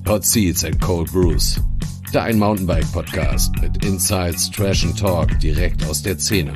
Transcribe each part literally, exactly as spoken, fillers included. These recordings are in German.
Hot Seats and Cold Brews. Dein Mountainbike-Podcast mit Insights, Trash and Talk direkt aus der Szene.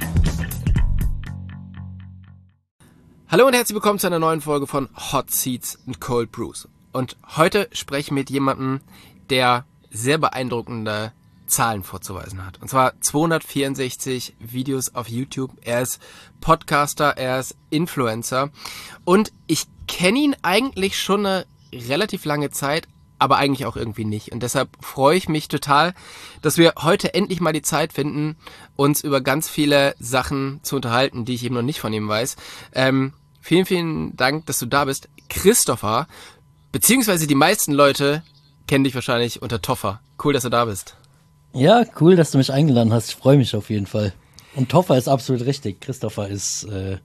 Hallo und herzlich willkommen zu einer neuen Folge von Hot Seats and Cold Brews. Und heute spreche ich mit jemandem, der sehr beeindruckende Zahlen vorzuweisen hat. Und zwar zweihundertvierundsechzig Videos auf YouTube. Er ist Podcaster, er ist Influencer. Und ich kenne ihn eigentlich schon eine relativ lange Zeit, aber eigentlich auch irgendwie nicht. Und deshalb freue ich mich total, dass wir heute endlich mal die Zeit finden, uns über ganz viele Sachen zu unterhalten, die ich eben noch nicht von ihm weiß. Ähm, vielen, vielen Dank, dass du da bist. Christopher, beziehungsweise die meisten Leute kennen dich wahrscheinlich unter Toffer. Cool, dass du da bist. Ja, cool, dass du mich eingeladen hast. Ich freue mich auf jeden Fall. Und Toffer ist absolut richtig. Christopher ist, äh,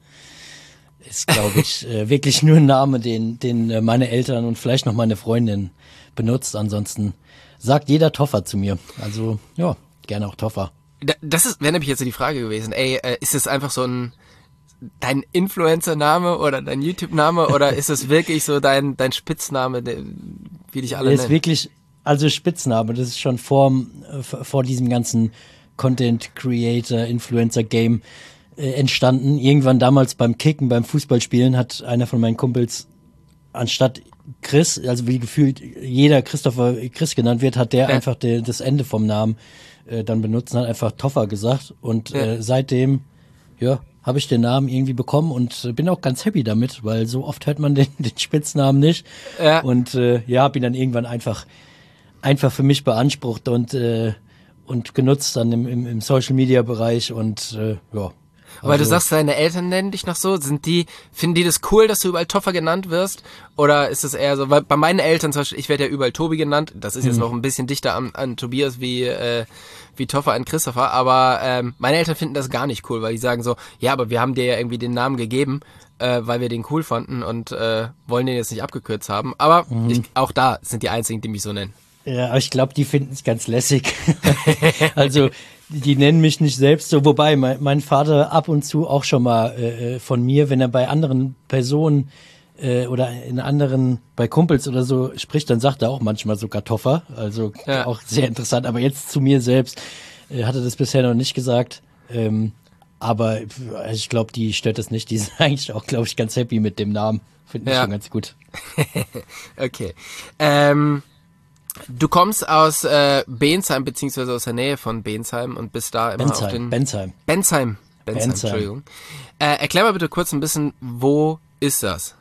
ist glaube ich, äh, wirklich nur ein Name, den, den äh, meine Eltern und vielleicht noch meine Freundin benutzt. Ansonsten sagt jeder Toffer zu mir. Also, ja, gerne auch Toffer. Das ist, wäre nämlich jetzt so die Frage gewesen. Ey, äh, ist es einfach so ein, dein Influencer-Name oder dein YouTube-Name oder ist es wirklich so dein, dein Spitzname, der, wie dich alle Der nennen? ist wirklich, also Spitzname, das ist schon vor, vor diesem ganzen Content-Creator, Influencer-Game äh, entstanden. Irgendwann damals beim Kicken, beim Fußballspielen hat einer von meinen Kumpels anstatt Chris, also wie gefühlt jeder Christopher Chris genannt wird, hat der ja. einfach de, das Ende vom Namen äh, dann benutzt und hat einfach Toffer gesagt. Und ja. äh, seitdem, ja, habe ich den Namen irgendwie bekommen und äh, bin auch ganz happy damit, weil so oft hört man den, den Spitznamen nicht. Ja. Und äh, ja, habe ihn dann irgendwann einfach einfach für mich beansprucht und äh, und genutzt dann im, im, im Social-Media-Bereich und äh, ja. Weil also, du sagst, deine Eltern nennen dich noch so, sind die, finden die das cool, dass du überall Toffer genannt wirst? Oder ist es eher so, weil bei meinen Eltern zum Beispiel, ich werde ja überall Tobi genannt, das ist jetzt hm. noch ein bisschen dichter an, an Tobias wie äh, wie Toffer an Christopher, aber ähm, meine Eltern finden das gar nicht cool, weil die sagen so, ja, aber wir haben dir ja irgendwie den Namen gegeben, äh, weil wir den cool fanden und äh, wollen den jetzt nicht abgekürzt haben. Aber mhm. ich, auch da sind die einzigen, die mich so nennen. Ja, aber ich glaube, die finden es ganz lässig. Also die nennen mich nicht selbst so, wobei mein, mein Vater ab und zu auch schon mal äh, von mir, wenn er bei anderen Personen äh, oder in anderen, bei Kumpels oder so spricht, dann sagt er auch manchmal sogar Toffer, also ja. auch sehr interessant, aber jetzt zu mir selbst äh, hat er das bisher noch nicht gesagt, ähm, aber also ich glaube, die stört das nicht, die sind eigentlich auch, glaube ich, ganz happy mit dem Namen, finde ich ja. schon ganz gut. Okay, ähm du kommst aus äh, Bensheim, beziehungsweise aus der Nähe von Bensheim und bist da immer Bensheim, auf den... Bensheim. Bensheim. Bensheim, Bensheim. Entschuldigung. Äh, erklär mal bitte kurz ein bisschen, wo ist das?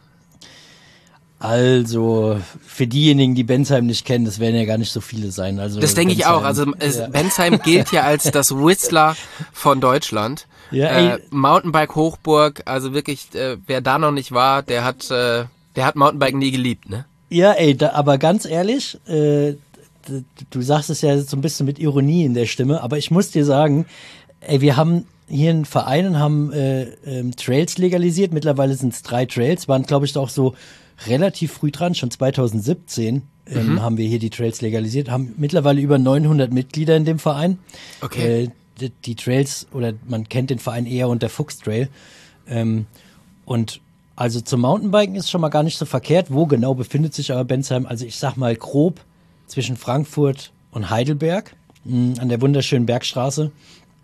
Also, für diejenigen, die Bensheim nicht kennen, das werden ja gar nicht so viele sein. Also das denke ich auch. Also es, ja. Bensheim gilt ja als das Whistler von Deutschland. Ja, äh, Mountainbike-Hochburg, also wirklich, äh, wer da noch nicht war, der hat, äh, der hat Mountainbike nie geliebt, ne? Ja, ey, da, aber ganz ehrlich, äh, du, du sagst es ja so ein bisschen mit Ironie in der Stimme, aber ich muss dir sagen, ey, wir haben hier einen Verein und haben äh, ähm, Trails legalisiert. Mittlerweile sind es drei Trails, waren, glaube ich, auch so relativ früh dran, schon zwanzig siebzehn ähm, mhm. haben wir hier die Trails legalisiert, haben mittlerweile über neunhundert Mitglieder in dem Verein. Okay. Äh, die, die Trails, oder man kennt den Verein eher unter Fuchs Trail. Ähm, und Also zum Mountainbiken ist schon mal gar nicht so verkehrt. Wo genau befindet sich aber Bensheim? Also ich sag mal grob zwischen Frankfurt und Heidelberg mh, an der wunderschönen Bergstraße.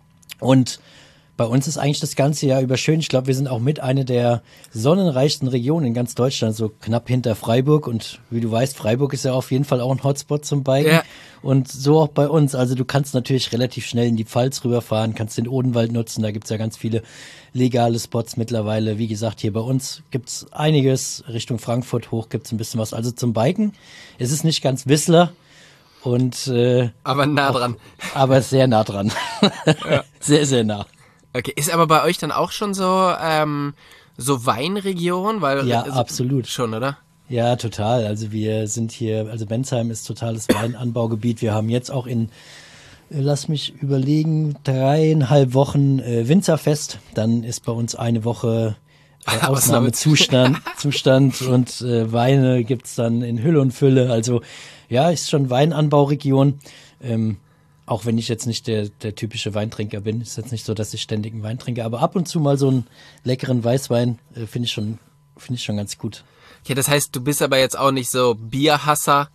Und bei uns ist eigentlich das ganze Jahr über schön. Ich glaube, wir sind auch mit einer der sonnenreichsten Regionen in ganz Deutschland, so knapp hinter Freiburg. Und wie du weißt, Freiburg ist ja auf jeden Fall auch ein Hotspot zum Biken. Ja. Und so auch bei uns. Also du kannst natürlich relativ schnell in die Pfalz rüberfahren, kannst den Odenwald nutzen. Da gibt's ja ganz viele legale Spots mittlerweile. Wie gesagt, hier bei uns gibt's einiges. Richtung Frankfurt hoch gibt's ein bisschen was. Also zum Biken. Es ist nicht ganz Whistler. Und, äh, aber nah dran. Auch, aber sehr nah dran. Ja. Sehr, sehr nah. Okay, ist aber bei euch dann auch schon so ähm, so Weinregion? Weil, ja, also, absolut. Schon, oder? Ja, total. Also wir sind hier, also Bensheim ist totales Weinanbaugebiet. Wir haben jetzt auch in, lass mich überlegen, dreieinhalb Wochen äh, Winzerfest. Dann ist bei uns eine Woche äh, Ausnahmezustand Zustand und äh, Weine gibt's dann in Hülle und Fülle. Also ja, ist schon Weinanbauregion. Ähm, Auch wenn ich jetzt nicht der, der typische Weintrinker bin, ist jetzt nicht so, dass ich ständig einen Wein trinke, aber ab und zu mal so einen leckeren Weißwein äh, finde ich schon, finde ich schon ganz gut. Okay, das heißt, du bist aber jetzt auch nicht so Bierhasser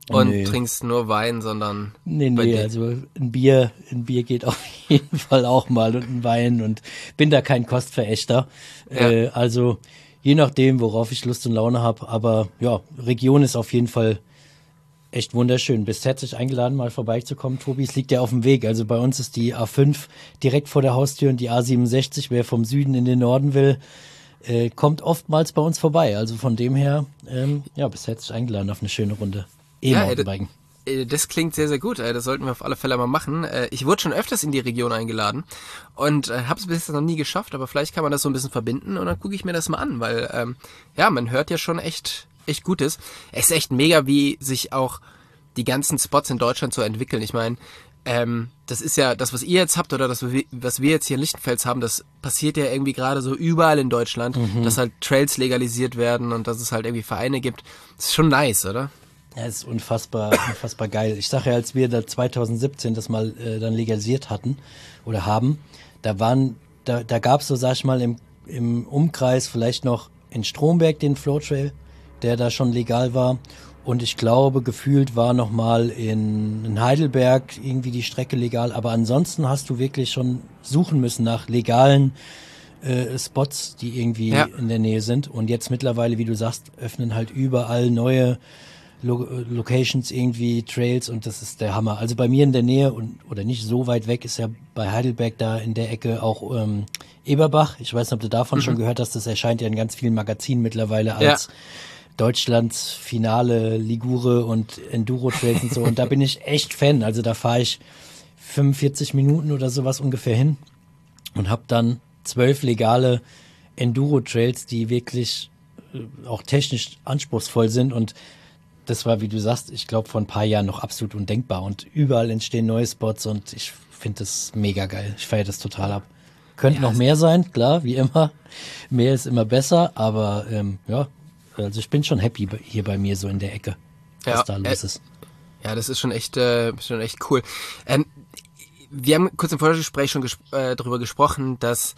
Und nee. trinkst nur Wein, sondern... Nee, bei nee, dir. also ein Bier, ein Bier geht auf jeden Fall auch mal und ein Wein und bin da kein Kostverächter. Ja. Äh, also je nachdem, worauf ich Lust und Laune habe. Aber ja, Region ist auf jeden Fall echt wunderschön. Bist herzlich eingeladen, mal vorbeizukommen, Tobi. Es liegt ja auf dem Weg. Also bei uns ist die A fünf direkt vor der Haustür und die A siebenundsechzig. Wer vom Süden in den Norden will, äh, kommt oftmals bei uns vorbei. Also von dem her, ähm, ja, bist herzlich eingeladen auf eine schöne Runde. E-Mountainbiken. Ja, das klingt sehr, sehr gut. Das sollten wir auf alle Fälle mal machen. Ich wurde schon öfters in die Region eingeladen und habe es bisher noch nie geschafft, aber vielleicht kann man das so ein bisschen verbinden und dann gucke ich mir das mal an, weil ähm, ja, man hört ja schon echt, echt Gutes. Es ist echt mega, wie sich auch die ganzen Spots in Deutschland so entwickeln. Ich meine, ähm, das ist ja das, was ihr jetzt habt oder das, was wir jetzt hier in Lichtenfels haben, das passiert ja irgendwie gerade so überall in Deutschland, mhm. dass halt Trails legalisiert werden und dass es halt irgendwie Vereine gibt. Das ist schon nice, oder? Ja, ist unfassbar, unfassbar geil. Ich sage ja, als wir da zwanzig siebzehn das mal äh, dann legalisiert hatten oder haben, da waren, da, da gab es so, sag ich mal, im, im Umkreis vielleicht noch in Stromberg den Flowtrail, der da schon legal war. Und ich glaube, gefühlt war noch mal in, in Heidelberg irgendwie die Strecke legal. Aber ansonsten hast du wirklich schon suchen müssen nach legalen äh, Spots, die irgendwie ja. in der Nähe sind. Und jetzt mittlerweile, wie du sagst, öffnen halt überall neue Lo- Locations, irgendwie Trails und das ist der Hammer. Also bei mir in der Nähe und oder nicht so weit weg ist ja bei Heidelberg da in der Ecke auch ähm, Eberbach. Ich weiß nicht, ob du davon mhm. schon gehört hast. Das erscheint ja in ganz vielen Magazinen mittlerweile als ja. Deutschlands Finale Ligure und Enduro Trails und so. Und da bin ich echt Fan. Also da fahre ich fünfundvierzig Minuten oder sowas ungefähr hin und habe dann zwölf legale Enduro Trails, die wirklich äh, auch technisch anspruchsvoll sind und das war, wie du sagst, ich glaube, vor ein paar Jahren noch absolut undenkbar. Und überall entstehen neue Spots und ich finde das mega geil. Ich feiere das total ab. Könnte ja, noch mehr sein, klar, wie immer. Mehr ist immer besser, aber ähm, ja, also ich bin schon happy hier bei mir so in der Ecke, was ja, da los äh, ist. Ja, das ist schon echt, äh, schon echt cool. Ähm, wir haben kurz im Vorgespräch schon ges- äh, darüber gesprochen, dass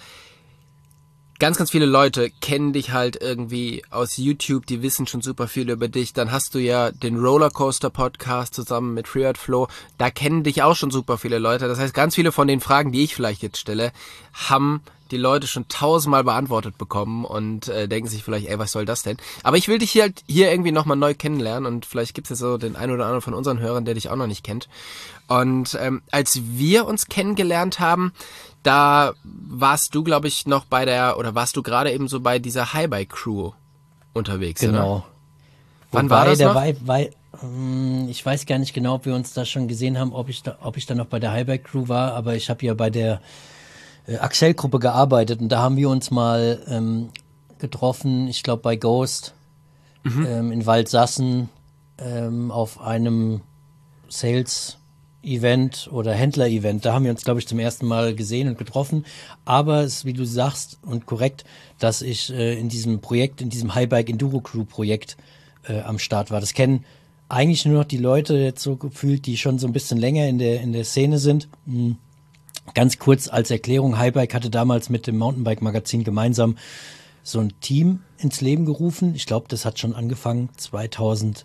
ganz, ganz viele Leute kennen dich halt irgendwie aus YouTube, die wissen schon super viel über dich. Dann hast du ja den Rollercoaster Podcast zusammen mit Freeride Flow. Da kennen dich auch schon super viele Leute. Das heißt, ganz viele von den Fragen, die ich vielleicht jetzt stelle, haben die Leute schon tausendmal beantwortet bekommen und äh, denken sich vielleicht, ey, was soll das denn? Aber ich will dich hier halt hier irgendwie nochmal neu kennenlernen und vielleicht gibt es ja so den einen oder anderen von unseren Hörern, der dich auch noch nicht kennt. Und ähm, als wir uns kennengelernt haben, da warst du, glaube ich, noch bei der, oder warst du gerade eben so bei dieser Highbike-Crew unterwegs, genau. Oder? Wann Wobei, war das der noch? War, war, ich weiß gar nicht genau, ob wir uns da schon gesehen haben, ob ich da, ob ich da noch bei der Highbike-Crew war, aber ich habe ja bei der äh, Axel-Gruppe gearbeitet und da haben wir uns mal ähm, getroffen, ich glaube bei Ghost mhm. ähm, in Waldsassen ähm, auf einem Sales Event oder Händler-Event, da haben wir uns, glaube ich, zum ersten Mal gesehen und getroffen, aber es ist, wie du sagst und korrekt, dass ich äh, in diesem Projekt, in diesem Highbike Enduro Crew Projekt äh, am Start war. Das kennen eigentlich nur noch die Leute jetzt so gefühlt, die schon so ein bisschen länger in der in der Szene sind. Hm. Ganz kurz als Erklärung, Highbike hatte damals mit dem Mountainbike Magazin gemeinsam so ein Team ins Leben gerufen. Ich glaube, das hat schon angefangen zweitausendfünfzehn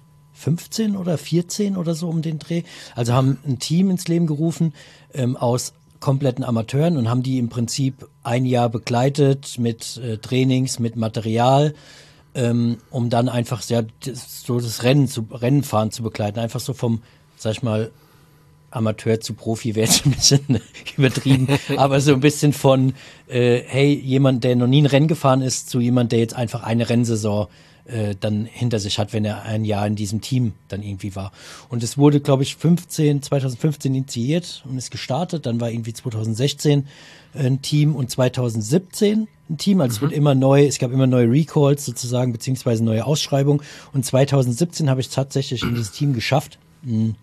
oder vierzehn oder so um den Dreh. Also haben ein Team ins Leben gerufen ähm, aus kompletten Amateuren und haben die im Prinzip ein Jahr begleitet mit äh, Trainings, mit Material, ähm, um dann einfach ja, das, so das Rennen zu Rennenfahren zu begleiten. Einfach so vom, sag ich mal, Amateur zu Profi wäre jetzt ein bisschen übertrieben, aber so ein bisschen von, äh, hey, jemand, der noch nie ein Rennen gefahren ist, zu jemand, der jetzt einfach eine Rennsaison äh, dann hinter sich hat, wenn er ein Jahr in diesem Team dann irgendwie war. Und es wurde, glaube ich, fünfzehn, zweitausendfünfzehn initiiert und ist gestartet. Dann war irgendwie zweitausendsechzehn ein Team und zweitausendsiebzehn ein Team. Also mhm. es wird immer neu, es gab immer neue Recalls sozusagen, beziehungsweise neue Ausschreibungen. Und zweitausendsiebzehn habe ich es tatsächlich in dieses Team geschafft. Mhm.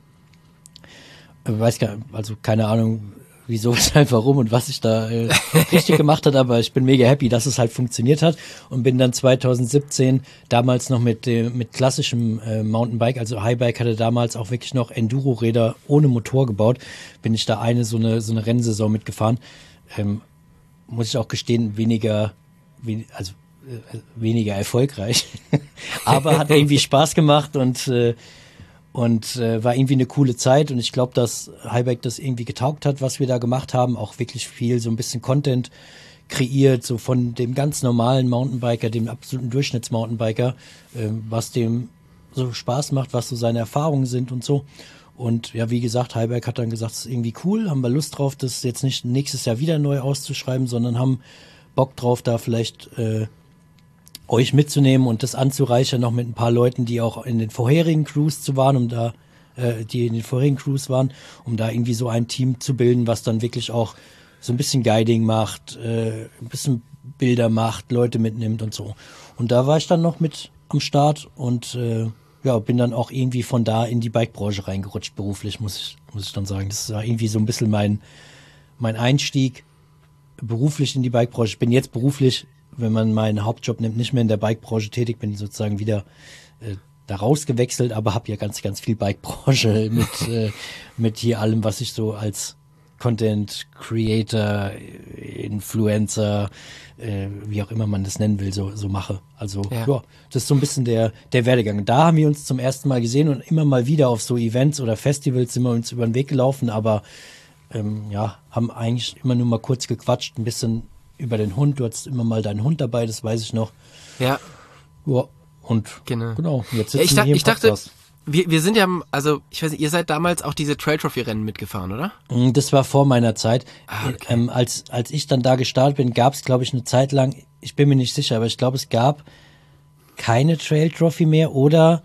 Ich weiß gar nicht, also keine Ahnung, wieso, weshalb, warum und was ich da äh, richtig gemacht hat, aber ich bin mega happy, dass es halt funktioniert hat und bin dann zweitausendsiebzehn damals noch mit äh, mit klassischem äh, Mountainbike, also Highbike hatte damals auch wirklich noch Enduro-Räder ohne Motor gebaut, bin ich da eine so eine so eine Rennsaison mitgefahren. Ähm, muss ich auch gestehen, weniger, we- also äh, weniger erfolgreich, aber hat irgendwie Spaß gemacht und äh, Und äh, war irgendwie eine coole Zeit und ich glaube, dass Highbike das irgendwie getaugt hat, was wir da gemacht haben. Auch wirklich viel, so ein bisschen Content kreiert, so von dem ganz normalen Mountainbiker, dem absoluten Durchschnitts-Mountainbiker, äh, was dem so Spaß macht, was so seine Erfahrungen sind und so. Und ja, wie gesagt, Highbike hat dann gesagt, es ist irgendwie cool, haben wir Lust drauf, das jetzt nicht nächstes Jahr wieder neu auszuschreiben, sondern haben Bock drauf, da vielleicht äh, euch mitzunehmen und das anzureichern noch mit ein paar Leuten, die auch in den vorherigen Crews zu waren, um da, äh, die in den vorherigen Crews waren, um da irgendwie so ein Team zu bilden, was dann wirklich auch so ein bisschen Guiding macht, äh, ein bisschen Bilder macht, Leute mitnimmt und so. Und da war ich dann noch mit am Start und äh, ja, bin dann auch irgendwie von da in die Bikebranche reingerutscht, beruflich, muss ich, muss ich dann sagen. Das war irgendwie so ein bisschen mein, mein Einstieg beruflich in die Bikebranche. Ich bin jetzt beruflich, wenn man meinen Hauptjob nimmt, nicht mehr in der Bikebranche tätig, bin sozusagen wieder äh, da rausgewechselt, aber habe ja ganz, ganz viel Bikebranche mit, äh, mit hier allem, was ich so als Content Creator, Influencer, äh, wie auch immer man das nennen will, so, so mache. Also ja. ja, das ist so ein bisschen der, der Werdegang. Da haben wir uns zum ersten Mal gesehen und immer mal wieder auf so Events oder Festivals sind wir uns über den Weg gelaufen, aber ähm, ja, haben eigentlich immer nur mal kurz gequatscht, ein bisschen über den Hund. Du hattest immer mal deinen Hund dabei, das weiß ich noch. Ja. Ja, und genau, genau jetzt sitzen ja, ich, wir hier im ich dachte, Podcast. wir, wir sind ja, also ich weiß nicht, ihr seid damals auch diese Trail Trophy Rennen mitgefahren, oder? Das war vor meiner Zeit. Ah, okay. ähm, als, als ich dann da gestartet bin, gab es, glaube ich, eine Zeit lang, ich bin mir nicht sicher, aber ich glaube, es gab keine Trail Trophy mehr oder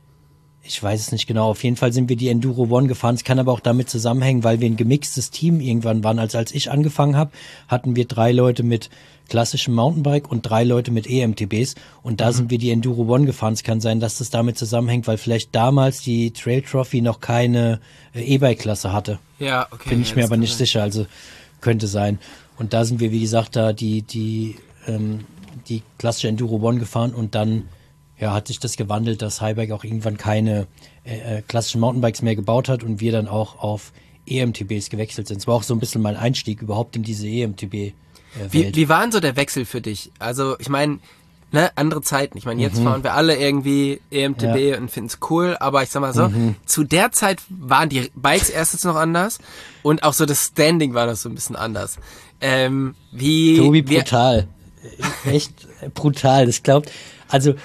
ich weiß es nicht genau. Auf jeden Fall sind wir die Enduro One gefahren. Es kann aber auch damit zusammenhängen, weil wir ein gemixtes Team irgendwann waren. Also als ich angefangen habe, hatten wir drei Leute mit klassischem Mountainbike und drei Leute mit E M T Bs. Und da mhm. sind wir die Enduro One gefahren. Es kann sein, dass das damit zusammenhängt, weil vielleicht damals die Trail Trophy noch keine äh, E-Bike-Klasse hatte. Ja, okay. Bin ich ja, mir aber nicht sein. sicher. Also könnte sein. Und da sind wir, wie gesagt, da die, die, ähm, die klassische Enduro One gefahren und dann ja, hat sich das gewandelt, dass Highbike auch irgendwann keine äh, klassischen Mountainbikes mehr gebaut hat und wir dann auch auf E M T Bs gewechselt sind. Es war auch so ein bisschen mein Einstieg überhaupt in diese E M T B-Welt. Äh, wie, wie war denn so der Wechsel für dich? Also ich meine, ne, andere Zeiten. Ich meine, jetzt mhm. fahren wir alle irgendwie E M T B ja. und finden es cool, aber ich sag mal so, mhm. zu der Zeit waren die Bikes erstens noch anders und auch so das Standing war noch so ein bisschen anders. Ähm, wie Tobi, brutal. Echt brutal. Das glaubt, also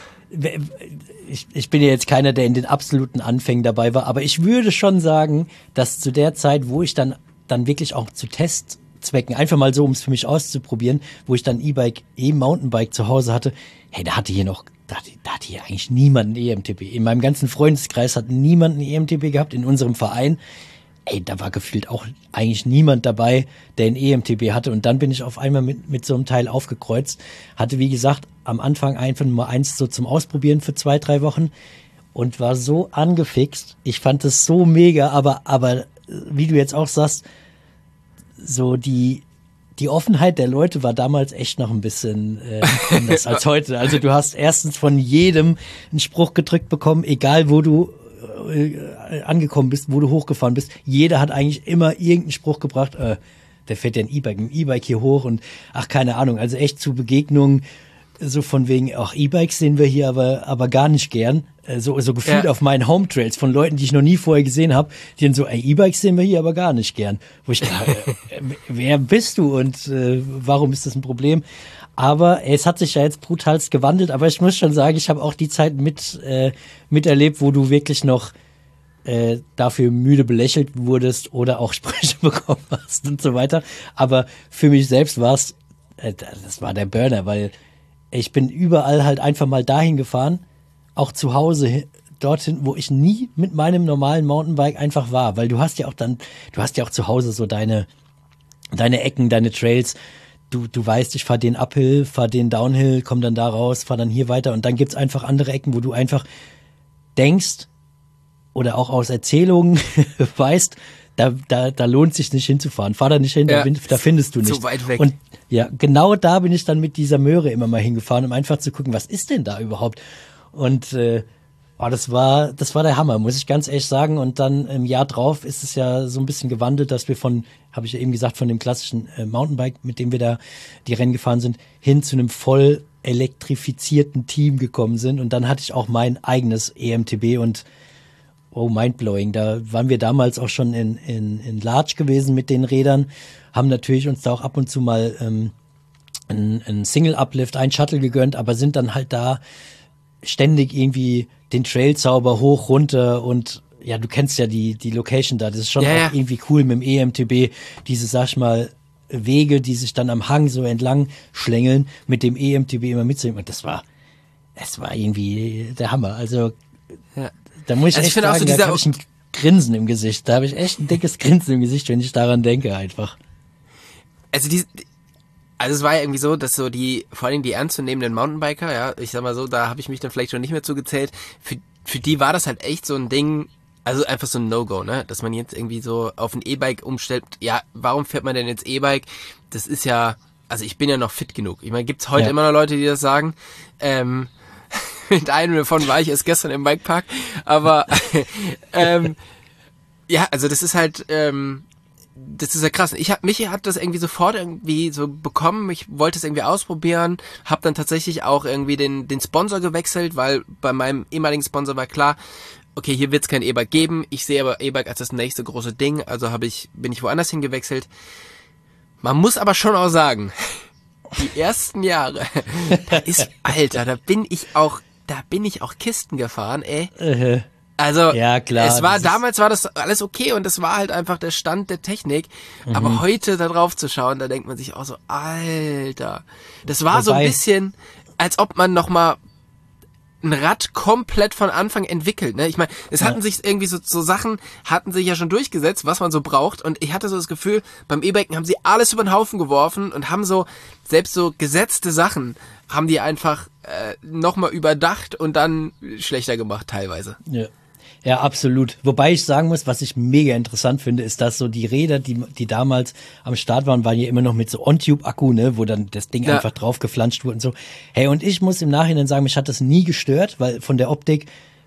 Ich, ich bin ja jetzt keiner, der in den absoluten Anfängen dabei war, aber ich würde schon sagen, dass zu der Zeit, wo ich dann dann wirklich auch zu Testzwecken, einfach mal so, um es für mich auszuprobieren, wo ich dann E-Bike, E-Mountainbike zu Hause hatte, hey, da hatte hier noch, da hatte, da hatte hier eigentlich niemand ein E M T B. In meinem ganzen Freundeskreis hat niemand ein E M T B gehabt, in unserem Verein. Ey, da war gefühlt auch eigentlich niemand dabei, der ein E M T B hatte. Und dann bin ich auf einmal mit, mit so einem Teil aufgekreuzt. Hatte, wie gesagt, am Anfang einfach nur eins so zum Ausprobieren für zwei, drei Wochen und war so angefixt. Ich fand es so mega, aber, aber wie du jetzt auch sagst, so die, die Offenheit der Leute war damals echt noch ein bisschen äh, anders als heute. Also du hast erstens von jedem einen Spruch gedrückt bekommen, egal wo du angekommen bist, wo du hochgefahren bist. Jeder hat eigentlich immer irgendeinen Spruch gebracht, äh, der fährt ja ein E-Bike, ein E-Bike hier hoch und ach, keine Ahnung, also echt zu Begegnungen, so von wegen, ach, E-Bikes sehen wir hier aber aber gar nicht gern, äh, so, so gefühlt ja. auf meinen Home-Trails von Leuten, die ich noch nie vorher gesehen habe, die dann so, ey, E-Bikes sehen wir hier aber gar nicht gern. Wo ich dachte, äh, wer bist du und äh, warum ist das ein Problem? Aber es hat sich ja jetzt brutalst gewandelt. Aber ich muss schon sagen, ich habe auch die Zeit mit äh, miterlebt, wo du wirklich noch äh, dafür müde belächelt wurdest oder auch Sprüche bekommen hast und so weiter. Aber für mich selbst war es, äh, das war der Burner, weil ich bin überall halt einfach mal dahin gefahren, auch zu Hause dorthin, wo ich nie mit meinem normalen Mountainbike einfach war. Weil du hast ja auch dann, du hast ja auch zu Hause so deine, deine Ecken, deine Trails. Du, du weißt, ich fahre den Uphill, fahre den Downhill, komm dann da raus, fahre dann hier weiter und dann gibt's einfach andere Ecken, wo du einfach denkst oder auch aus Erzählungen weißt, da, da, da lohnt sich nicht hinzufahren. Fahr da nicht hin, ja, da, da findest du nichts. Zu weit weg. Und ja, genau da bin ich dann mit dieser Möhre immer mal hingefahren, um einfach zu gucken, was ist denn da überhaupt? Und äh, oh, das war, das war der Hammer, muss ich ganz ehrlich sagen. Und dann im Jahr drauf ist es ja so ein bisschen gewandelt, dass wir von, habe ich ja eben gesagt, von dem klassischen äh, Mountainbike, mit dem wir da die Rennen gefahren sind, hin zu einem voll elektrifizierten Team gekommen sind. Und dann hatte ich auch mein eigenes E M T B und oh, mindblowing. Da waren wir damals auch schon in, in, in Large gewesen mit den Rädern, haben natürlich uns da auch ab und zu mal ähm, ein, ein Single-Uplift, ein Shuttle gegönnt, aber sind dann halt da ständig irgendwie den Trail-Zauber hoch, runter und ja, du kennst ja die, die Location da. Das ist schon ja, auch ja. irgendwie cool mit dem E M T B. Diese, sag ich mal, Wege, die sich dann am Hang so entlang schlängeln, mit dem E M T B immer mitzunehmen. Und das war, das war irgendwie der Hammer. Also, ja. da muss ich also echt ich sagen, so da dieser habe ich ein Grinsen im Gesicht. Da habe ich echt ein dickes Grinsen im Gesicht, wenn ich daran denke einfach. Also die, also es war ja irgendwie so, dass so die, vor allem die ernstzunehmenden Mountainbiker, ja, ich sag mal so, da habe ich mich dann vielleicht schon nicht mehr zugezählt, für, für die war das halt echt so ein Ding, also einfach so ein No-Go, ne, dass man jetzt irgendwie so auf ein E-Bike umstellt. Ja, warum fährt man denn jetzt E-Bike? Das ist ja, also ich bin ja noch fit genug. Ich meine, gibt's heute Ja. immer noch Leute, die das sagen, ähm, mit einem davon war ich erst gestern im Bikepark, aber ähm, ja, also das ist halt, ähm, das ist ja krass. Ich hab, mich hat das irgendwie sofort irgendwie so bekommen. Ich wollte es irgendwie ausprobieren, habe dann tatsächlich auch irgendwie den den Sponsor gewechselt, weil bei meinem ehemaligen Sponsor war klar, okay, hier wird es kein E-Bike geben. Ich sehe aber E-Bike als das nächste große Ding, also habe ich bin ich woanders hingewechselt. Man muss aber schon auch sagen, die ersten Jahre, da ist, Alter, da bin ich auch, da bin ich auch Kisten gefahren, ey. Äh, Also, Ja, klar, es war, das ist- damals war das alles okay und das war halt einfach der Stand der Technik. Mhm. Aber heute da drauf zu schauen, da denkt man sich auch so, Alter. Das war so ein Wobei- bisschen, als ob man nochmal ein Rad komplett von Anfang entwickelt, ne? Ich meine, es hatten sich irgendwie so, so Sachen, hatten sich ja schon durchgesetzt, was man so braucht. Und ich hatte so das Gefühl, beim E-Biken haben sie alles über den Haufen geworfen und haben so, selbst so gesetzte Sachen, haben die einfach äh, nochmal überdacht und dann schlechter gemacht teilweise. Ja. Ja, absolut. Wobei ich sagen muss, was ich mega interessant finde, ist, dass so die Räder, die, die damals am Start waren, waren ja immer noch mit so On-Tube-Akku, ne, wo dann das Ding Ja. einfach drauf geflanscht wurde und so. Hey, und ich muss im Nachhinein sagen, mich hat das nie gestört, weil von der Optik,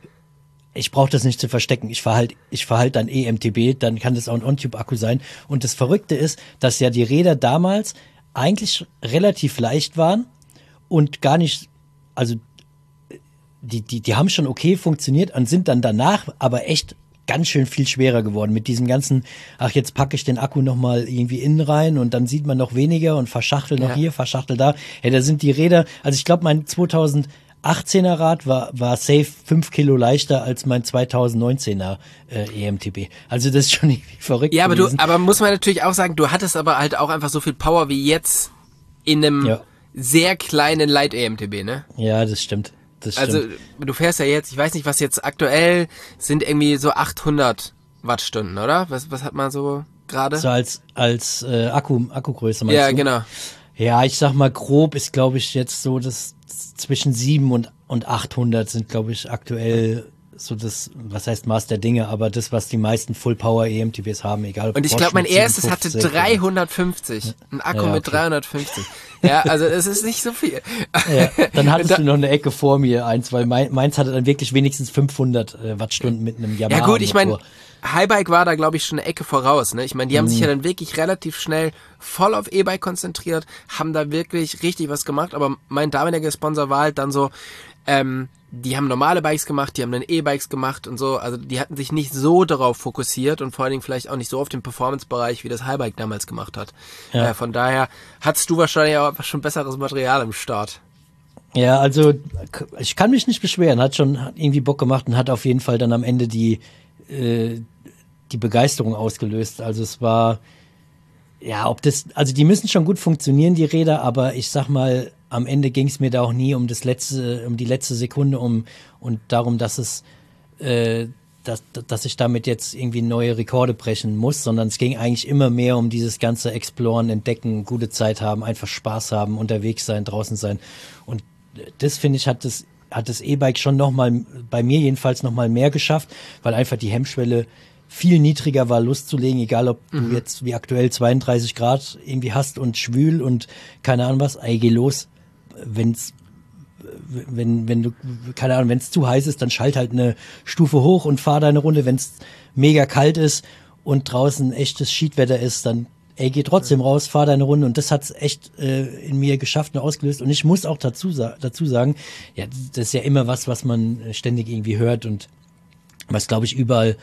ich brauche das nicht zu verstecken. Ich fahr halt, ich fahr halt dann E M T B, dann kann das auch ein On-Tube-Akku sein. Und das Verrückte ist, dass ja die Räder damals eigentlich relativ leicht waren und gar nicht, also die, die, die haben schon okay funktioniert und sind dann danach aber echt ganz schön viel schwerer geworden mit diesem ganzen, ach, jetzt packe ich den Akku nochmal irgendwie innen rein und dann sieht man noch weniger und verschachtel noch Ja. hier, verschachtel da. Ja, da sind die Räder, also ich glaube, mein zweitausendachtzehner Rad war, war safe fünf Kilo leichter als mein zweitausendneunzehner äh, E M T B. Also das ist schon irgendwie verrückt Ja, aber du, gewesen. aber muss man natürlich auch sagen, du hattest aber halt auch einfach so viel Power wie jetzt in einem Ja. sehr kleinen Light-E M T B, ne? Ja, das stimmt. Das stimmt. Also, du fährst ja jetzt, ich weiß nicht, was jetzt aktuell sind, irgendwie so achthundert Wattstunden, oder? Was, was hat man so gerade? so als, als äh, Akku, Akkugröße meinst Ja, du? genau. Ja, ich sag mal, grob ist, glaube ich, jetzt so, dass zwischen sieben und, und achthundert sind, glaube ich, aktuell so das, was heißt Maß der Dinge, aber das, was die meisten Full-Power-E M T Bs haben, egal ob Und ich Bosch glaube, mein mit erstes hatte siebenundfünfzig oder- dreihundertfünfzig. Ein Akku Ja, mit okay. dreihundertfünfzig. Ja, also es ist nicht so viel. Ja, dann hattest Da- du noch eine Ecke vor mir, eins, weil mein, meins hatte dann wirklich wenigstens fünfhundert äh, Wattstunden mit einem Yamaha. Ja gut, ich meine, Motor. Highbike war da, glaube ich, schon eine Ecke voraus. Ne? Ich meine, die haben sich Mhm. ja dann wirklich relativ schnell voll auf E-Bike konzentriert, haben da wirklich richtig was gemacht. Aber mein damaliger Sponsor war halt dann so, ähm, die haben normale Bikes gemacht, die haben dann E-Bikes gemacht und so. Also die hatten sich nicht so darauf fokussiert und vor allen Dingen vielleicht auch nicht so auf den Performance-Bereich, wie das Highbike damals gemacht hat. Ja. Äh, von daher hattest du wahrscheinlich auch einfach schon besseres Material im Start. Ja, also k- ich kann mich nicht beschweren, hat schon hat irgendwie Bock gemacht und hat auf jeden Fall dann am Ende die äh, die Begeisterung ausgelöst. Also es war ja, ob das, also die müssen schon gut funktionieren, die Räder, aber ich sag mal, am Ende ging es mir da auch nie um das letzte, um die letzte Sekunde, um und darum, dass es, äh, dass, dass ich damit jetzt irgendwie neue Rekorde brechen muss, sondern es ging eigentlich immer mehr um dieses ganze Exploren, Entdecken, gute Zeit haben, einfach Spaß haben, unterwegs sein, draußen sein. Und das, finde ich, hat das, hat das E-Bike schon nochmal, bei mir jedenfalls nochmal mehr geschafft, weil einfach die Hemmschwelle viel niedriger war, loszulegen, egal ob du jetzt wie aktuell zweiunddreißig Grad irgendwie hast und schwül und keine Ahnung was, ey, geh los. Wenn's, wenn, wenn du, keine Ahnung, wenn es zu heiß ist, dann schalt halt eine Stufe hoch und fahr deine Runde. Wenn es mega kalt ist und draußen echtes Schiedwetter ist, dann ey, geh trotzdem raus, fahr deine Runde. Und das hat's echt äh, in mir geschafft und ausgelöst. Und ich muss auch dazu, sa- dazu sagen, ja, das ist ja immer was, was man ständig irgendwie hört und was glaube ich überall,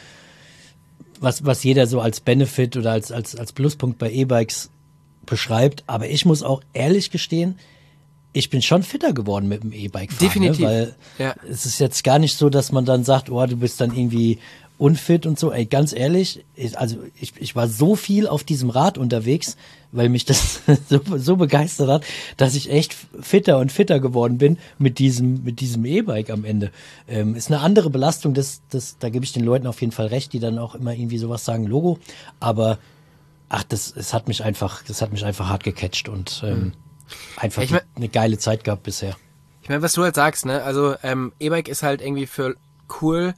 was was jeder so als Benefit oder als als als Pluspunkt bei E-Bikes beschreibt. Aber ich muss auch ehrlich gestehen, ich bin schon fitter geworden mit dem E-Bike fahren. Definitiv. Ne? Weil ja. es ist jetzt gar nicht so, dass man dann sagt, oh, du bist dann irgendwie unfit und so. Ey, ganz ehrlich, ich, also ich, ich war so viel auf diesem Rad unterwegs, weil mich das so, so begeistert hat, dass ich echt fitter und fitter geworden bin mit diesem mit diesem E-Bike am Ende. Ähm, ist eine andere Belastung, das, das, da gebe ich den Leuten auf jeden Fall recht, die dann auch immer irgendwie sowas sagen, Logo. Aber ach, das, es hat mich einfach, das hat mich einfach hart gecatcht und ähm, mhm. einfach ich mein, eine geile Zeit gehabt bisher. Ich meine, was du halt sagst, ne? Also ähm, E-Bike ist halt irgendwie für cool.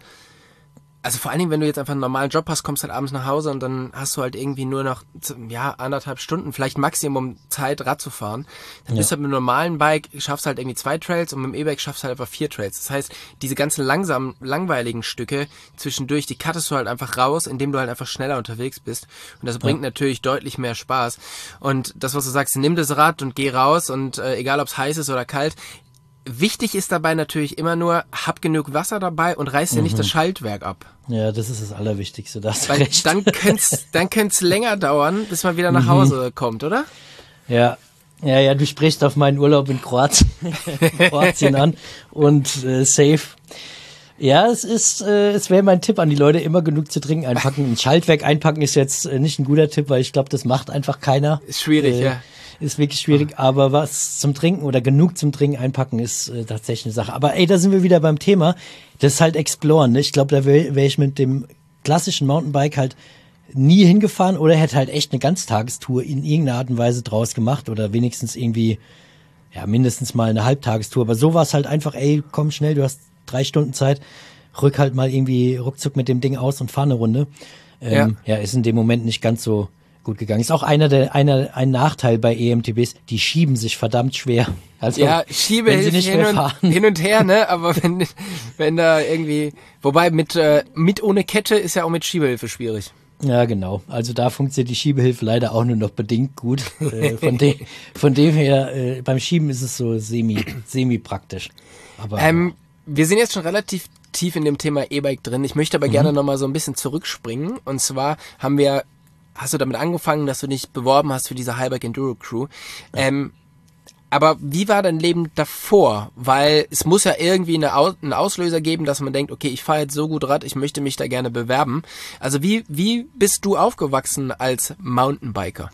Also vor allen Dingen, wenn du jetzt einfach einen normalen Job hast, kommst halt abends nach Hause und dann hast du halt irgendwie nur noch, ja, anderthalb Stunden, vielleicht Maximum Zeit, Rad zu fahren. Dann bist du halt mit einem normalen Bike, schaffst halt irgendwie zwei Trails und mit dem E-Bike schaffst du halt einfach vier Trails. Das heißt, diese ganzen langsamen, langweiligen Stücke zwischendurch, die cuttest du halt einfach raus, indem du halt einfach schneller unterwegs bist. Und das bringt ja. natürlich deutlich mehr Spaß. Und das, was du sagst, nimm das Rad und geh raus und äh, egal, ob es heiß ist oder kalt. Wichtig ist dabei natürlich immer nur, hab genug Wasser dabei und reiß dir mhm. nicht das Schaltwerk ab. Ja, das ist das Allerwichtigste. Das Weil recht. dann könnte dann könnte es länger dauern, bis man wieder nach Hause mhm. kommt, oder? Ja, ja, ja, du sprichst auf meinen Urlaub in Kroatien, Kroatien an und äh, safe. Ja, es ist, äh, es wäre mein Tipp an die Leute, immer genug zu trinken einpacken. Ein Schaltwerk einpacken ist jetzt äh, nicht ein guter Tipp, weil ich glaube, das macht einfach keiner. Ist schwierig, äh, ja. Ist wirklich schwierig, aber was zum Trinken oder genug zum Trinken einpacken ist äh, tatsächlich eine Sache. Aber ey, da sind wir wieder beim Thema. Das ist halt Exploren, ne? Ich glaube, da wäre wär ich mit dem klassischen Mountainbike halt nie hingefahren oder hätte halt echt eine Ganztagestour in irgendeiner Art und Weise draus gemacht oder wenigstens irgendwie, ja, mindestens mal eine Halbtagestour. Aber so war es halt einfach, ey, komm schnell, du hast drei Stunden Zeit, rück halt mal irgendwie ruckzuck mit dem Ding aus und fahr eine Runde. Ähm, ja. ja, ist in dem Moment nicht ganz so gut gegangen. Ist auch einer der einer ein Nachteil bei E M T Bs, die schieben sich verdammt schwer. Also ja, Schiebehilfe hin und, hin und her, ne? Aber wenn wenn da irgendwie, wobei mit äh, mit ohne Kette ist ja auch mit Schiebehilfe schwierig. Ja, genau. Also da funktioniert die Schiebehilfe leider auch nur noch bedingt gut. äh, von dem von dem her äh, beim Schieben ist es so semi semi praktisch. Aber ähm, wir sind jetzt schon relativ tief in dem Thema E-Bike drin. Ich möchte aber mhm. gerne noch mal so ein bisschen zurückspringen. Und zwar haben wir hast du damit angefangen, dass du dich beworben hast für diese Halbike Enduro Crew. Ähm, aber wie war dein Leben davor? Weil es muss ja irgendwie eine Au- einen Auslöser geben, dass man denkt, okay, ich fahre jetzt so gut Rad, ich möchte mich da gerne bewerben. Also wie wie bist du aufgewachsen als Mountainbiker?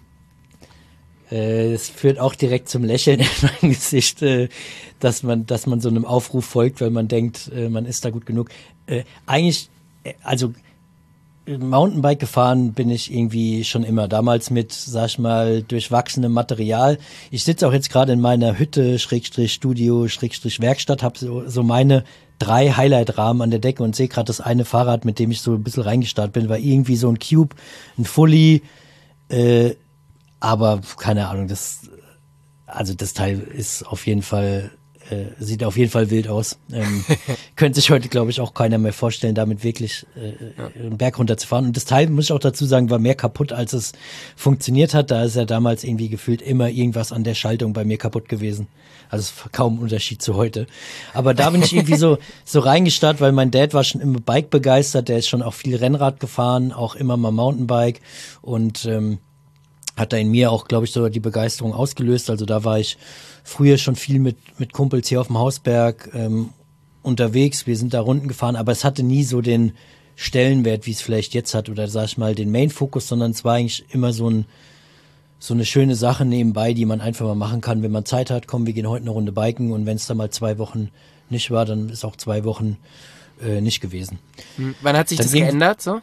Äh, es führt auch direkt zum Lächeln in mein Gesicht, äh, dass man dass man so einem Aufruf folgt, weil man denkt, äh, man ist da gut genug. Äh, eigentlich, äh, also Mountainbike gefahren bin ich irgendwie schon immer. Damals mit, sag ich mal, durchwachsenem Material. Ich sitze auch jetzt gerade in meiner Hütte, Schrägstrich Studio, Schrägstrich Werkstatt, habe so, so meine drei Highlight-Rahmen an der Decke und sehe gerade das eine Fahrrad, mit dem ich so ein bisschen reingestartet bin, war irgendwie so ein Cube, ein Fully, äh, aber keine Ahnung, das, also das Teil ist auf jeden Fall Äh, sieht auf jeden Fall wild aus. Ähm, könnte sich heute, glaube ich, auch keiner mehr vorstellen, damit wirklich äh, ja. einen Berg runterzufahren. Und das Teil, muss ich auch dazu sagen, war mehr kaputt, als es funktioniert hat. Da ist ja damals irgendwie gefühlt immer irgendwas an der Schaltung bei mir kaputt gewesen. Also es ist kaum ein Unterschied zu heute. Aber da bin ich irgendwie so so reingestartet, weil mein Dad war schon immer Bike begeistert. Der ist schon auch viel Rennrad gefahren, auch immer mal Mountainbike. Und ähm, hat da in mir auch, glaube ich, so die Begeisterung ausgelöst. Also da war ich früher schon viel mit mit Kumpels hier auf dem Hausberg ähm, unterwegs. Wir sind da Runden gefahren, aber es hatte nie so den Stellenwert, wie es vielleicht jetzt hat, oder sag ich mal den Main-Fokus, sondern es war eigentlich immer so ein so eine schöne Sache nebenbei, die man einfach mal machen kann, wenn man Zeit hat. Komm, wir gehen heute eine Runde biken, und wenn es dann mal zwei Wochen nicht war, dann ist auch zwei Wochen äh, nicht gewesen. Hm. Wann hat sich dann das geändert so?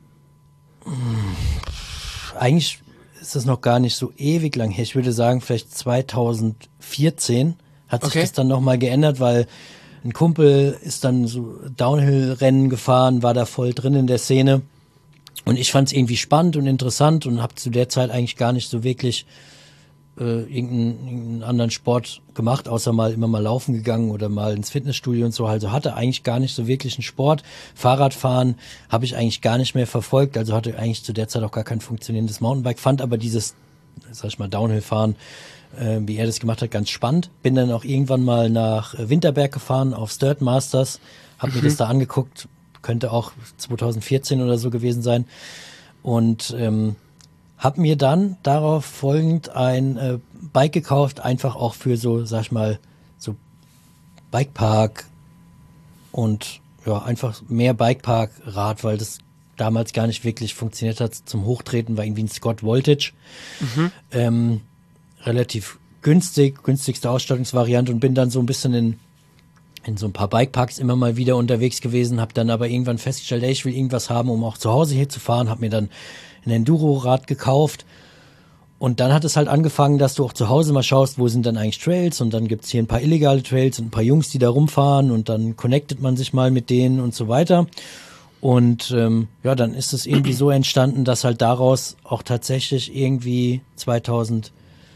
Eigentlich ist das noch gar nicht so ewig lang her. Ich würde sagen, vielleicht zweitausendvierzehn hat sich okay. das dann nochmal geändert, weil ein Kumpel ist dann so Downhill-Rennen gefahren, war da voll drin in der Szene. Und ich fand es irgendwie spannend und interessant und habe zu der Zeit eigentlich gar nicht so wirklich äh, irgendeinen, irgendeinen anderen Sport gemacht, außer mal immer mal laufen gegangen oder mal ins Fitnessstudio und so. Also hatte eigentlich gar nicht so wirklich einen Sport. Fahrradfahren habe ich eigentlich gar nicht mehr verfolgt, also hatte eigentlich zu der Zeit auch gar kein funktionierendes Mountainbike, fand aber dieses, sag ich mal, Downhill-Fahren, äh, wie er das gemacht hat, ganz spannend. Bin dann auch irgendwann mal nach Winterberg gefahren auf Sturd Masters, habe mhm. mir das da angeguckt. könnte auch zwanzig vierzehn oder so gewesen sein. Und ähm, habe mir dann darauf folgend ein äh, Bike gekauft, einfach auch für so, sag ich mal, so Bikepark und ja, einfach mehr Bikepark-Rad, weil das damals gar nicht wirklich funktioniert hat. Zum Hochtreten war irgendwie ein Scott Voltage. Mhm. Ähm, relativ günstig, günstigste Ausstattungsvariante und bin dann so ein bisschen in in so ein paar Bikeparks immer mal wieder unterwegs gewesen, habe dann aber irgendwann festgestellt, ey, ich will irgendwas haben, um auch zu Hause hier zu fahren, habe mir dann ein Enduro-Rad gekauft und dann hat es halt angefangen, dass du auch zu Hause mal schaust, wo sind dann eigentlich Trails und dann gibt's hier ein paar illegale Trails und ein paar Jungs, die da rumfahren und dann connectet man sich mal mit denen und so weiter und ähm, ja, dann ist es irgendwie so entstanden, dass halt daraus auch tatsächlich irgendwie zweitausendfünfzehn,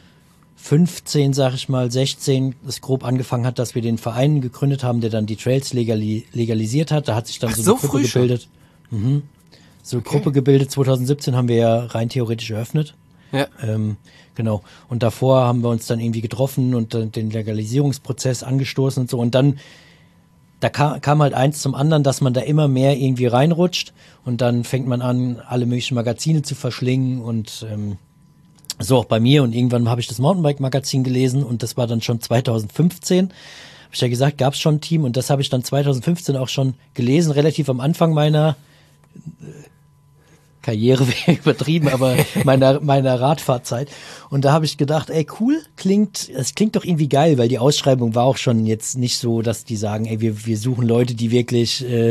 sag ich mal, sechzehn, es grob angefangen hat, dass wir den Verein gegründet haben, der dann die Trails legali- legalisiert hat. Da hat sich dann Ach, so, so eine Gruppe früh schon? gebildet. Mhm. So eine Okay. Gruppe gebildet. zwanzig siebzehn haben wir ja rein theoretisch eröffnet. Ja. Ähm, genau. Und davor haben wir uns dann irgendwie getroffen und dann den Legalisierungsprozess angestoßen und so. Und dann, da kam, kam halt eins zum anderen, dass man da immer mehr irgendwie reinrutscht und dann fängt man an, alle möglichen Magazine zu verschlingen und ähm, so auch bei mir und irgendwann habe ich das Mountainbike-Magazin gelesen und das war dann schon zweitausendfünfzehn. Habe ich ja gesagt, gab es schon ein Team und das habe ich dann zweitausendfünfzehn auch schon gelesen, relativ am Anfang meiner äh, Karriere, wäre übertrieben, aber meiner, meiner Radfahrzeit. Und da habe ich gedacht, ey, cool, klingt, es klingt doch irgendwie geil, weil die Ausschreibung war auch schon jetzt nicht so, dass die sagen, ey, wir, wir suchen Leute, die wirklich äh,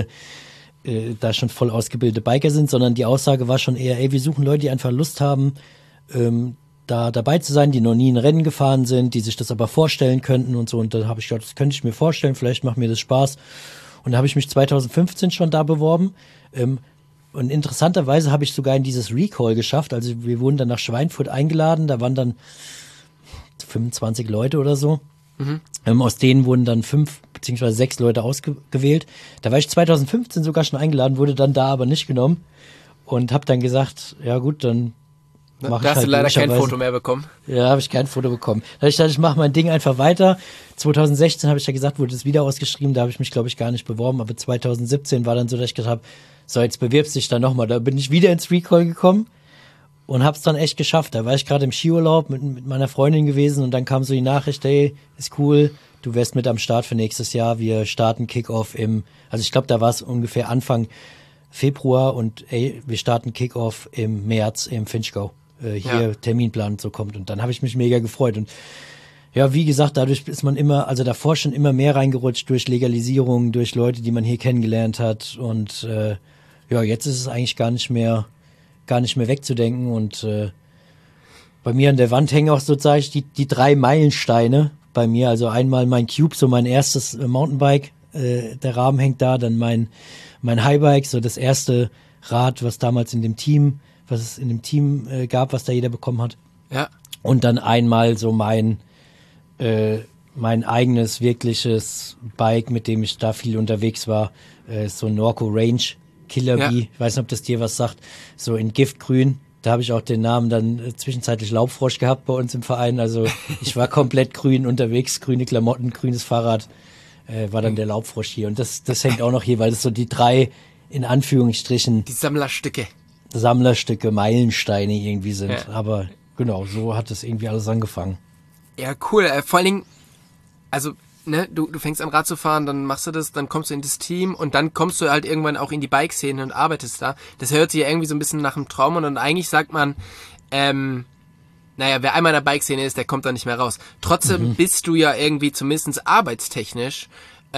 äh, da schon voll ausgebildete Biker sind, sondern die Aussage war schon eher, ey, wir suchen Leute, die einfach Lust haben, ähm, da dabei zu sein, die noch nie ein Rennen gefahren sind, die sich das aber vorstellen könnten und so. Und dann habe ich gedacht, das könnte ich mir vorstellen, vielleicht macht mir das Spaß. Und da habe ich mich zweitausendfünfzehn schon da beworben. Ähm, und interessanterweise habe ich sogar in dieses Recall geschafft. Also wir wurden dann nach Schweinfurt eingeladen, da waren dann fünfundzwanzig Leute oder so. Mhm. Ähm, aus denen wurden dann fünf beziehungsweise sechs Leute ausgewählt. Da war ich zweitausendfünfzehn sogar schon eingeladen, wurde dann da aber nicht genommen. Und habe dann gesagt, ja gut, dann Da mach hast ich halt du leider kein logischerweise- Foto mehr bekommen. Ja, habe ich kein Foto bekommen. Da hab ich gedacht, ich mache mein Ding einfach weiter. zweitausendsechzehn habe ich ja gesagt, wurde es wieder ausgeschrieben. Da habe ich mich, glaube ich, gar nicht beworben. Aber zweitausendsiebzehn war dann so, dass ich gedacht habe, so, jetzt bewirbst dich da nochmal. Da bin ich wieder ins Recall gekommen und hab's dann echt geschafft. Da war ich gerade im Skiurlaub mit, mit meiner Freundin gewesen und dann kam so die Nachricht, hey, ist cool, du wärst mit am Start für nächstes Jahr. Wir starten Kickoff im, also ich glaube, da war es ungefähr Anfang Februar und ey, wir starten Kickoff im März im Finchgau. Äh, hier Ja. Terminplan und so kommt. Und dann habe ich mich mega gefreut. Und ja, wie gesagt, dadurch ist man immer, also davor schon immer mehr reingerutscht durch Legalisierung, durch Leute, die man hier kennengelernt hat. Und äh, ja, jetzt ist es eigentlich gar nicht mehr, gar nicht mehr wegzudenken. Und äh, bei mir an der Wand hängen auch sozusagen die, die drei Meilensteine bei mir. Also einmal mein Cube, so mein erstes äh, Mountainbike, äh, der Rahmen hängt da, dann mein, mein Highbike, so das erste Rad, was damals in dem Team, was es in dem Team äh, gab, was da jeder bekommen hat. Ja. Und dann einmal so mein, äh, mein eigenes, wirkliches Bike, mit dem ich da viel unterwegs war, äh, so ein Norco Range Killer Ja. Bee. Ich weiß nicht, ob das dir was sagt. So in Giftgrün. Da habe ich auch den Namen dann äh, zwischenzeitlich Laubfrosch gehabt bei uns im Verein. Also ich war komplett grün unterwegs, grüne Klamotten, grünes Fahrrad, äh, war dann der Laubfrosch hier. Und das, das hängt auch noch hier, weil das so die drei, in Anführungsstrichen, Die Sammlerstücke. Sammlerstücke, Meilensteine irgendwie sind. Ja. Aber genau, so hat es irgendwie alles angefangen. Ja, cool. Äh, vor allen Dingen, also, ne, du, du fängst an Rad zu fahren, dann machst du das, dann kommst du in das Team und dann kommst du halt irgendwann auch in die Bike-Szene und arbeitest da. Das hört sich ja irgendwie so ein bisschen nach einem Traum an und eigentlich sagt man, ähm, naja, wer einmal in der Bike-Szene ist, der kommt da nicht mehr raus. Trotzdem Mhm. bist du ja irgendwie zumindest arbeitstechnisch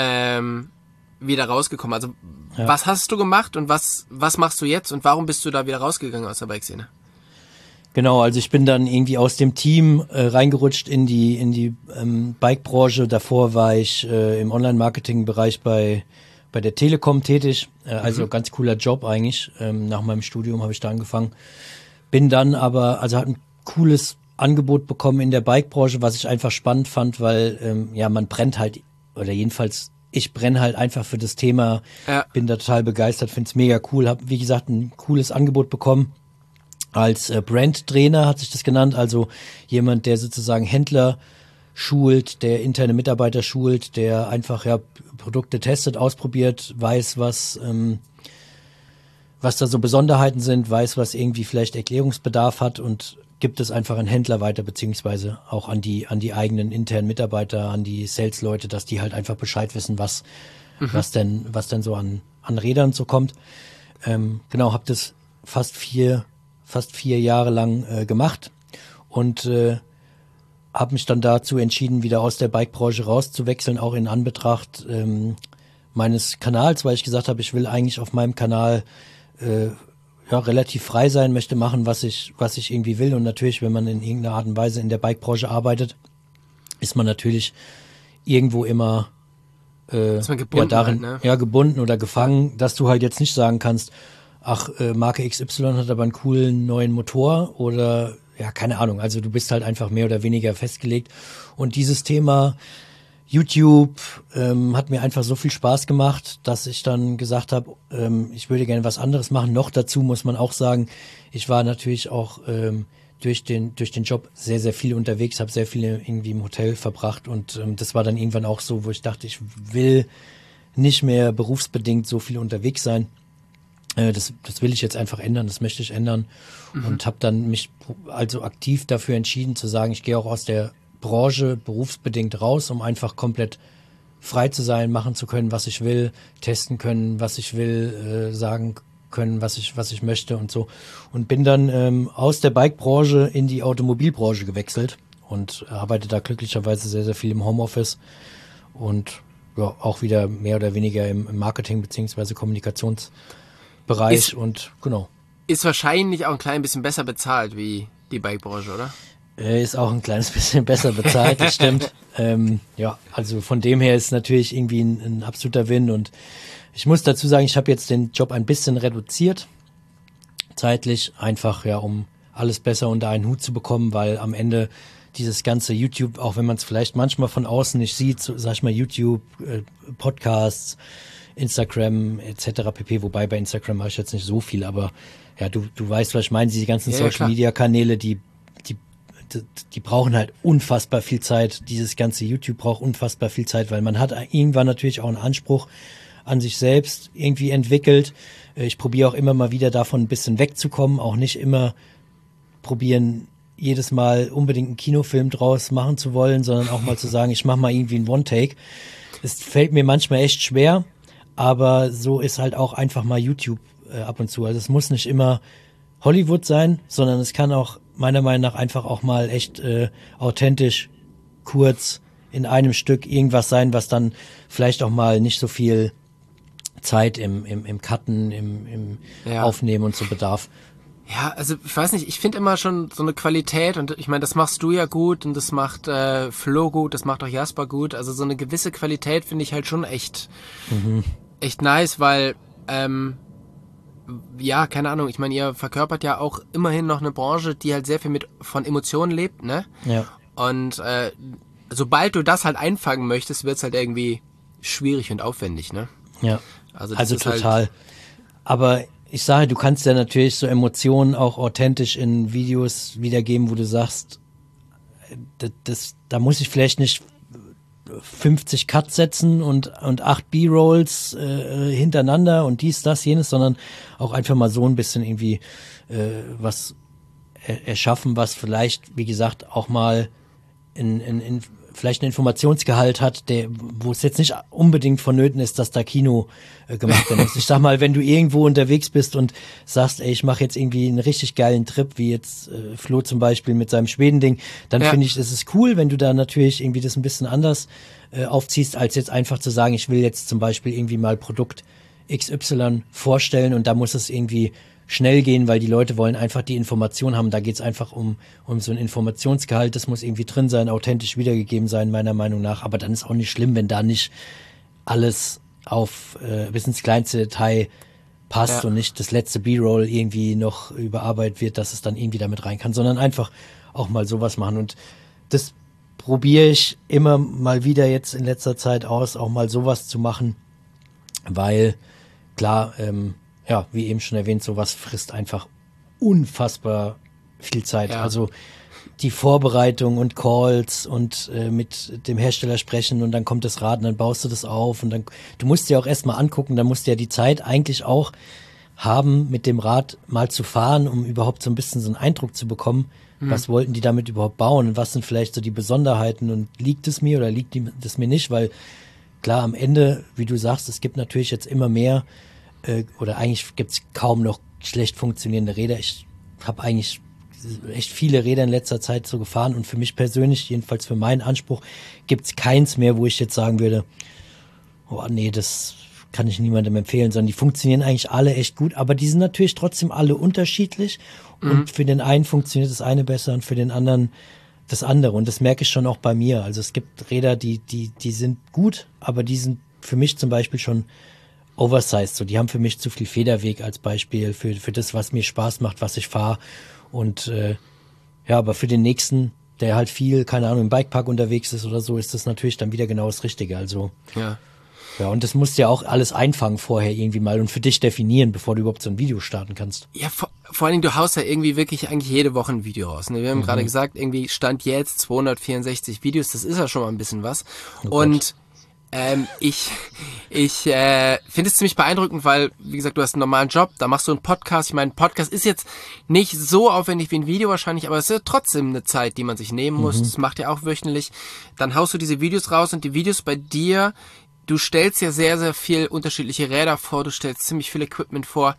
ähm, wieder rausgekommen. Also, Ja. was hast du gemacht und was, was machst du jetzt und warum bist du da wieder rausgegangen aus der Bike-Szene? Genau, also ich bin dann irgendwie aus dem Team äh, reingerutscht in die in die ähm, Bike-Branche. Davor war ich äh, im Online-Marketing-Bereich bei bei der Telekom tätig. Äh, also Mhm. ganz cooler Job eigentlich. Ähm, nach meinem Studium habe ich da angefangen. Bin dann aber, also hat ein cooles Angebot bekommen in der Bike-Branche, was ich einfach spannend fand, weil ähm, ja man brennt halt, oder jedenfalls ich brenne halt einfach für das Thema. Ja. Bin da total begeistert, find's mega cool. Hab wie gesagt ein cooles Angebot bekommen. Als äh, Brandtrainer hat sich das genannt, also jemand, der sozusagen Händler schult, der interne Mitarbeiter schult, der einfach ja Produkte testet, ausprobiert, weiß, was ähm, was da so Besonderheiten sind, weiß, was irgendwie vielleicht Erklärungsbedarf hat und gibt es einfach an Händler weiter, beziehungsweise auch an die an die eigenen internen Mitarbeiter, an die Sales-Leute, dass die halt einfach Bescheid wissen, was mhm. was denn was denn so an an Rädern so kommt. Ähm, genau, habe das fast vier fast vier Jahre lang äh, gemacht und äh, habe mich dann dazu entschieden, wieder aus der Bike-Branche rauszuwechseln, auch in Anbetracht ähm, meines Kanals, weil ich gesagt habe, ich will eigentlich auf meinem Kanal äh, ja, relativ frei sein, möchte machen, was ich, was ich irgendwie will. Und natürlich, wenn man in irgendeiner Art und Weise in der Bike-Branche arbeitet, ist man natürlich irgendwo immer äh, ist man gebunden, ja, darin, halt, ne? ja, gebunden oder gefangen, dass du halt jetzt nicht sagen kannst, ach, äh, Marke X Y hat aber einen coolen neuen Motor oder ja, keine Ahnung. Also du bist halt einfach mehr oder weniger festgelegt. Und dieses Thema YouTube ähm, hat mir einfach so viel Spaß gemacht, dass ich dann gesagt habe, ähm, ich würde gerne was anderes machen. Noch dazu muss man auch sagen, ich war natürlich auch ähm, durch den durch den Job sehr, sehr viel unterwegs, habe sehr viele irgendwie im Hotel verbracht und ähm, das war dann irgendwann auch so, wo ich dachte, ich will nicht mehr berufsbedingt so viel unterwegs sein. Äh, das, das will ich jetzt einfach ändern, das möchte ich ändern mhm. und habe dann mich also aktiv dafür entschieden zu sagen, ich gehe auch aus der Branche berufsbedingt raus, um einfach komplett frei zu sein, machen zu können, was ich will, testen können, was ich will, äh, sagen können, was ich was ich möchte und so. Und bin dann ähm, aus der Bike-Branche in die Automobilbranche gewechselt und arbeite da glücklicherweise sehr, sehr viel im Homeoffice und ja, auch wieder mehr oder weniger im, im Marketing- beziehungsweise Kommunikationsbereich ist, und genau. Ist wahrscheinlich auch ein klein bisschen besser bezahlt wie die Bike-Branche, oder? Ist auch ein kleines bisschen besser bezahlt, das stimmt. ähm, ja, also von dem her ist natürlich irgendwie ein, ein absoluter Win und ich muss dazu sagen, ich habe jetzt den Job ein bisschen reduziert, zeitlich, einfach ja, um alles besser unter einen Hut zu bekommen, weil am Ende dieses ganze YouTube, auch wenn man es vielleicht manchmal von außen nicht sieht, so, sag ich mal YouTube, äh, Podcasts, Instagram et cetera pp, wobei bei Instagram mache ich jetzt nicht so viel, aber ja, du, du weißt, was ich meine, diese ganzen ja, Social-Media-Kanäle, die Die, die brauchen halt unfassbar viel Zeit. Dieses ganze YouTube braucht unfassbar viel Zeit, weil man hat irgendwann natürlich auch einen Anspruch an sich selbst irgendwie entwickelt. Ich probiere auch immer mal wieder davon ein bisschen wegzukommen, auch nicht immer probieren, jedes Mal unbedingt einen Kinofilm draus machen zu wollen, sondern auch mal zu sagen, ich mache mal irgendwie einen One-Take. Es fällt mir manchmal echt schwer, aber so ist halt auch einfach mal YouTube äh, ab und zu. Also es muss nicht immer Hollywood sein, sondern es kann auch meiner Meinung nach einfach auch mal echt äh, authentisch, kurz in einem Stück irgendwas sein, was dann vielleicht auch mal nicht so viel Zeit im im, im Cutten, im, im ja. Aufnehmen und so bedarf. Ja, also ich weiß nicht, ich finde immer schon so eine Qualität und ich meine, das machst du ja gut und das macht äh, Flo gut, das macht auch Jasper gut, also so eine gewisse Qualität finde ich halt schon echt mhm. echt nice, weil ähm, ja, keine Ahnung, ich meine, ihr verkörpert ja auch immerhin noch eine Branche, die halt sehr viel mit von Emotionen lebt, ne? Ja. Und äh, sobald du das halt einfangen möchtest, wird's halt irgendwie schwierig und aufwendig, ne? Ja, also, also total. Halt aber ich sage, du kannst ja natürlich so Emotionen auch authentisch in Videos wiedergeben, wo du sagst, das, das, da muss ich vielleicht nicht fünfzig Cuts setzen und und acht B-Rolls äh, hintereinander und dies, das, jenes, sondern auch einfach mal so ein bisschen irgendwie äh, was er, erschaffen, was vielleicht, wie gesagt, auch mal in, in, in vielleicht einen Informationsgehalt hat, der, wo es jetzt nicht unbedingt vonnöten ist, dass da Kino äh, gemacht werden muss. Ich sag mal, wenn du irgendwo unterwegs bist und sagst, ey, ich mache jetzt irgendwie einen richtig geilen Trip, wie jetzt äh, Flo zum Beispiel mit seinem Schweden-Ding, dann ja. finde ich, es ist cool, wenn du da natürlich irgendwie das ein bisschen anders äh, aufziehst, als jetzt einfach zu sagen, ich will jetzt zum Beispiel irgendwie mal Produkt X Y vorstellen und da muss es irgendwie schnell gehen, weil die Leute wollen einfach die Information haben. Da geht's einfach um um so ein Informationsgehalt. Das muss irgendwie drin sein, authentisch wiedergegeben sein, meiner Meinung nach. Aber dann ist auch nicht schlimm, wenn da nicht alles auf äh, bis ins kleinste Detail passt ja. und nicht das letzte B-Roll irgendwie noch überarbeitet wird, dass es dann irgendwie damit rein kann, sondern einfach auch mal sowas machen. Und das probiere ich immer mal wieder jetzt in letzter Zeit aus, auch mal sowas zu machen, weil klar, ähm, ja, wie eben schon erwähnt, sowas frisst einfach unfassbar viel Zeit. Ja. Also die Vorbereitung und Calls und äh, mit dem Hersteller sprechen und dann kommt das Rad und dann baust du das auf und dann, du musst dir auch erstmal angucken, dann musst du ja die Zeit eigentlich auch haben, mit dem Rad mal zu fahren, um überhaupt so ein bisschen so einen Eindruck zu bekommen, mhm. was wollten die damit überhaupt bauen und was sind vielleicht so die Besonderheiten und liegt es mir oder liegt es mir nicht, weil klar, am Ende, wie du sagst, es gibt natürlich jetzt immer mehr äh, oder eigentlich gibt es kaum noch schlecht funktionierende Räder. Ich habe eigentlich echt viele Räder in letzter Zeit so gefahren und für mich persönlich, jedenfalls für meinen Anspruch, gibt's keins mehr, wo ich jetzt sagen würde, oh nee, das kann ich niemandem empfehlen, sondern die funktionieren eigentlich alle echt gut, aber die sind natürlich trotzdem alle unterschiedlich mhm. und für den einen funktioniert das eine besser und für den anderen das andere und das merke ich schon auch bei mir. Also es gibt Räder, die, die, die sind gut, aber die sind für mich zum Beispiel schon oversized, so die haben für mich zu viel Federweg als Beispiel für, für das, was mir Spaß macht, was ich fahre. Und äh, ja, aber für den nächsten, der halt viel, keine Ahnung, im Bikepark unterwegs ist oder so, ist das natürlich dann wieder genau das Richtige. Also ja, ja, und das musst du ja auch alles einfangen vorher irgendwie mal und für dich definieren, bevor du überhaupt so ein Video starten kannst. ja vor, vor allen Dingen, du haust ja irgendwie wirklich eigentlich jede Woche ein Video raus. Ne? Wir haben Mhm. gerade gesagt, irgendwie Stand jetzt zweihundertvierundsechzig Videos, das ist ja schon mal ein bisschen was. Oh und Gott. Ähm, ich ich äh, finde es ziemlich beeindruckend, weil, wie gesagt, du hast einen normalen Job, da machst du einen Podcast. Ich meine, ein Podcast ist jetzt nicht so aufwendig wie ein Video wahrscheinlich, aber es ist ja trotzdem eine Zeit, die man sich nehmen muss. Mhm. Das macht ja auch wöchentlich. Dann haust du diese Videos raus und die Videos bei dir, du stellst ja sehr, sehr viel unterschiedliche Räder vor, du stellst ziemlich viel Equipment vor.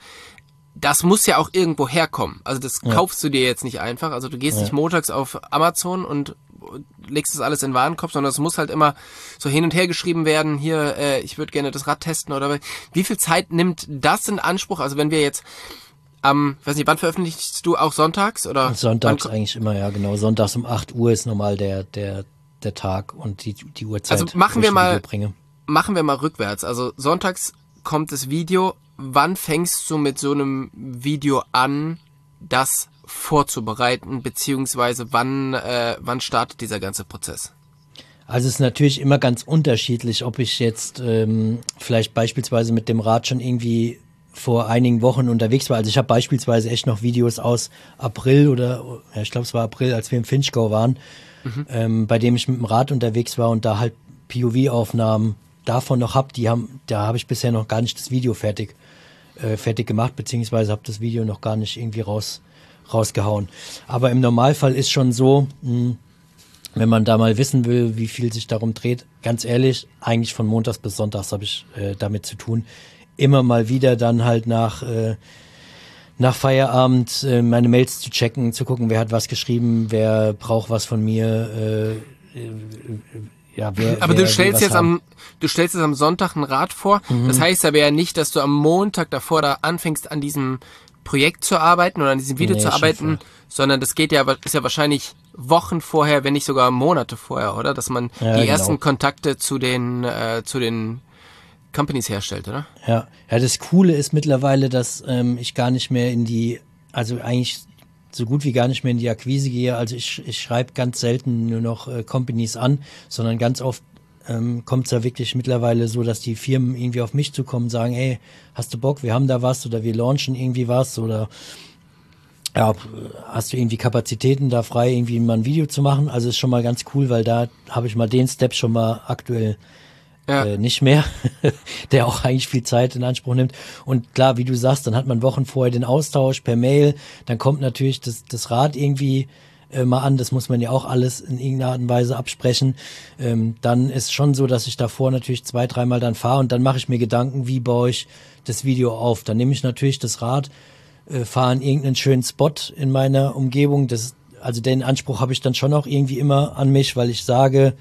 Das muss ja auch irgendwo herkommen. Also das Ja. kaufst du dir jetzt nicht einfach. Also du gehst Ja. nicht montags auf Amazon und legst das alles in den Warenkorb, sondern es muss halt immer so hin und her geschrieben werden, hier, äh, ich würde gerne das Rad testen oder wie viel Zeit nimmt das in Anspruch? Also wenn wir jetzt am, weiß nicht, wann veröffentlichst du auch sonntags oder? Sonntags wann, eigentlich immer, ja genau. Sonntags um acht Uhr ist normal der, der, der Tag und die, die Uhrzeit, Also machen wo wir ich ein mal- Video bringe. machen wir mal rückwärts. Also sonntags kommt das Video. Wann fängst du mit so einem Video an, das vorzubereiten, beziehungsweise wann, äh, wann startet dieser ganze Prozess? Also es ist natürlich immer ganz unterschiedlich, ob ich jetzt ähm, vielleicht beispielsweise mit dem Rad schon irgendwie vor einigen Wochen unterwegs war. Also ich habe beispielsweise echt noch Videos aus April oder, ja, ich glaube es war April, als wir im Finchgau waren, mhm. ähm, bei dem ich mit dem Rad unterwegs war und da halt P O V-Aufnahmen davon noch hab. Die haben, da habe ich bisher noch gar nicht das Video fertig äh, fertig gemacht, beziehungsweise habe das Video noch gar nicht irgendwie raus rausgehauen. Aber im Normalfall ist schon so, mh, wenn man da mal wissen will, wie viel sich darum dreht, ganz ehrlich, eigentlich von Montags bis Sonntags habe ich äh, damit zu tun. Immer mal wieder dann halt nach äh, nach Feierabend äh, meine Mails zu checken, zu gucken, wer hat was geschrieben, wer braucht was von mir, äh, äh, ja, wer, Aber wer du stellst will was jetzt haben. am, du stellst jetzt am Sonntag ein Rad vor. Mhm. Das heißt aber ja nicht, dass du am Montag davor da anfängst, an diesem Projekt zu arbeiten oder an diesem Video Nee, zu schon arbeiten, vorher. sondern das geht ja, ist ja wahrscheinlich Wochen vorher, wenn nicht sogar Monate vorher, oder? Dass man Ja, die genau. ersten Kontakte zu den, äh, zu den Companies herstellt, oder? Ja, ja, das Coole ist mittlerweile, dass ähm, ich gar nicht mehr in die, also eigentlich so gut wie gar nicht mehr in die Akquise gehe. Also ich, ich schreibe ganz selten nur noch äh, Companies an, sondern ganz oft ähm, kommt es ja wirklich mittlerweile so, dass die Firmen irgendwie auf mich zukommen und sagen, ey, hast du Bock, wir haben da was oder wir launchen irgendwie was oder ja, hast du irgendwie Kapazitäten da frei, irgendwie mal ein Video zu machen? Also ist schon mal ganz cool, weil da habe ich mal den Step schon mal aktuell Ja. äh, nicht mehr, der auch eigentlich viel Zeit in Anspruch nimmt. Und klar, wie du sagst, dann hat man Wochen vorher den Austausch per Mail, dann kommt natürlich das, das Rad irgendwie äh, mal an, das muss man ja auch alles in irgendeiner Art und Weise absprechen. Ähm, dann ist schon so, dass ich davor natürlich zwei, dreimal dann fahre und dann mache ich mir Gedanken, wie baue ich das Video auf. Dann nehme ich natürlich das Rad, äh, fahre in irgendeinen schönen Spot in meiner Umgebung. Das, also den Anspruch habe ich dann schon auch irgendwie immer an mich, weil ich sage,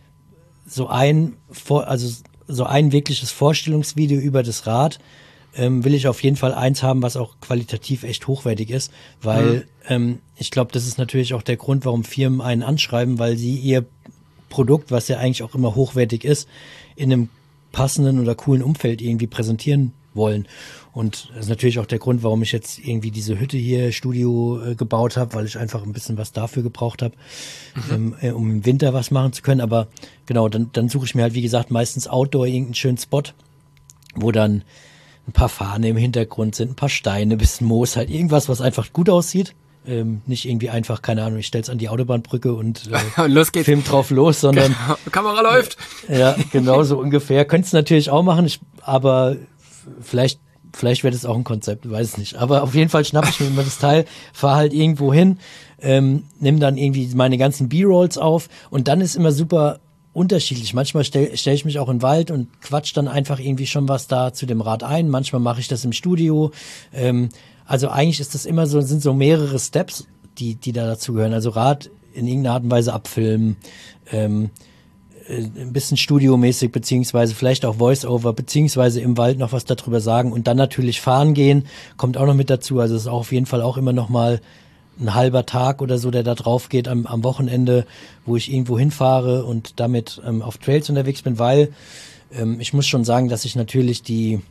so ein, Vor- also so ein wirkliches Vorstellungsvideo über das Rad ähm, will ich auf jeden Fall eins haben, was auch qualitativ echt hochwertig ist, weil Mhm. ähm, ich glaube, das ist natürlich auch der Grund, warum Firmen einen anschreiben, weil sie ihr Produkt, was ja eigentlich auch immer hochwertig ist, in einem passenden oder coolen Umfeld irgendwie präsentieren wollen. Und das ist natürlich auch der Grund, warum ich jetzt irgendwie diese Hütte hier, Studio, äh, gebaut habe, weil ich einfach ein bisschen was dafür gebraucht habe, ähm, äh, um im Winter was machen zu können. Aber genau, dann, dann suche ich mir halt, wie gesagt, meistens Outdoor irgendeinen schönen Spot, wo dann ein paar Fahnen im Hintergrund sind, ein paar Steine, ein bisschen Moos, halt irgendwas, was einfach gut aussieht. Ähm, nicht irgendwie einfach, keine Ahnung, ich stell's an die Autobahnbrücke und, äh, und los geht's. Film drauf los, sondern Kamera läuft. Ja, genau so ungefähr. Könnt's natürlich auch machen, ich, aber vielleicht vielleicht wird es auch ein Konzept, weiß es nicht. Aber auf jeden Fall schnappe ich mir immer das Teil, fahre halt irgendwo hin, ähm, nimm dann irgendwie meine ganzen B-Rolls auf und dann ist immer super unterschiedlich. Manchmal stelle stell ich mich auch in den Wald und quatsch dann einfach irgendwie schon was da zu dem Rad ein. Manchmal mache ich das im Studio. Ähm, also eigentlich ist das immer so, sind so mehrere Steps, die die da dazu gehören. Also Rad in irgendeiner Art und Weise abfilmen, ähm, ein bisschen studiomäßig, beziehungsweise vielleicht auch Voice-Over, beziehungsweise im Wald noch was darüber sagen und dann natürlich fahren gehen, kommt auch noch mit dazu. Also es ist auch auf jeden Fall auch immer noch mal ein halber Tag oder so, der da drauf geht am, am Wochenende, wo ich irgendwo hinfahre und damit ähm, auf Trails unterwegs bin, weil ähm, ich muss schon sagen, dass ich natürlich die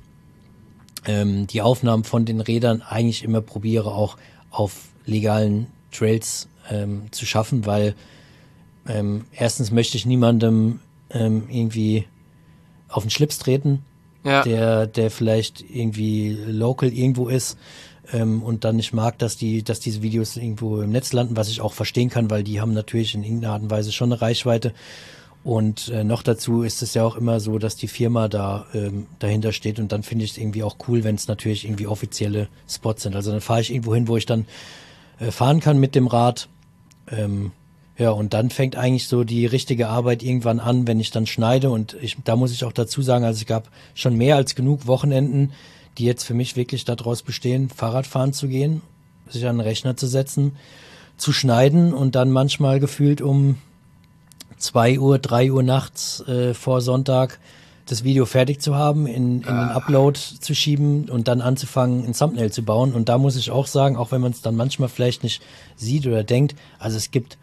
ähm, die Aufnahmen von den Rädern eigentlich immer probiere, auch auf legalen Trails ähm, zu schaffen, weil ähm, erstens möchte ich niemandem ähm, irgendwie auf den Schlips treten, ja. der der vielleicht irgendwie local irgendwo ist ähm, und dann nicht mag, dass die dass diese Videos irgendwo im Netz landen, was ich auch verstehen kann, weil die haben natürlich in irgendeiner Art und Weise schon eine Reichweite. Und äh, noch dazu ist es ja auch immer so, dass die Firma da ähm, dahinter steht und dann finde ich es irgendwie auch cool, wenn es natürlich irgendwie offizielle Spots sind. Also dann fahre ich irgendwo hin, wo ich dann äh, fahren kann mit dem Rad. Ähm, ja, und dann fängt eigentlich so die richtige Arbeit irgendwann an, wenn ich dann schneide. Und ich, da muss ich auch dazu sagen, also es gab schon mehr als genug Wochenenden, die jetzt für mich wirklich daraus bestehen, Fahrradfahren zu gehen, sich an den Rechner zu setzen, zu schneiden und dann manchmal gefühlt um zwei Uhr, drei Uhr nachts äh, vor Sonntag das Video fertig zu haben, in, in den Upload zu schieben und dann anzufangen, ein Thumbnail zu bauen. Und da muss ich auch sagen, auch wenn man es dann manchmal vielleicht nicht sieht oder denkt, also es gibt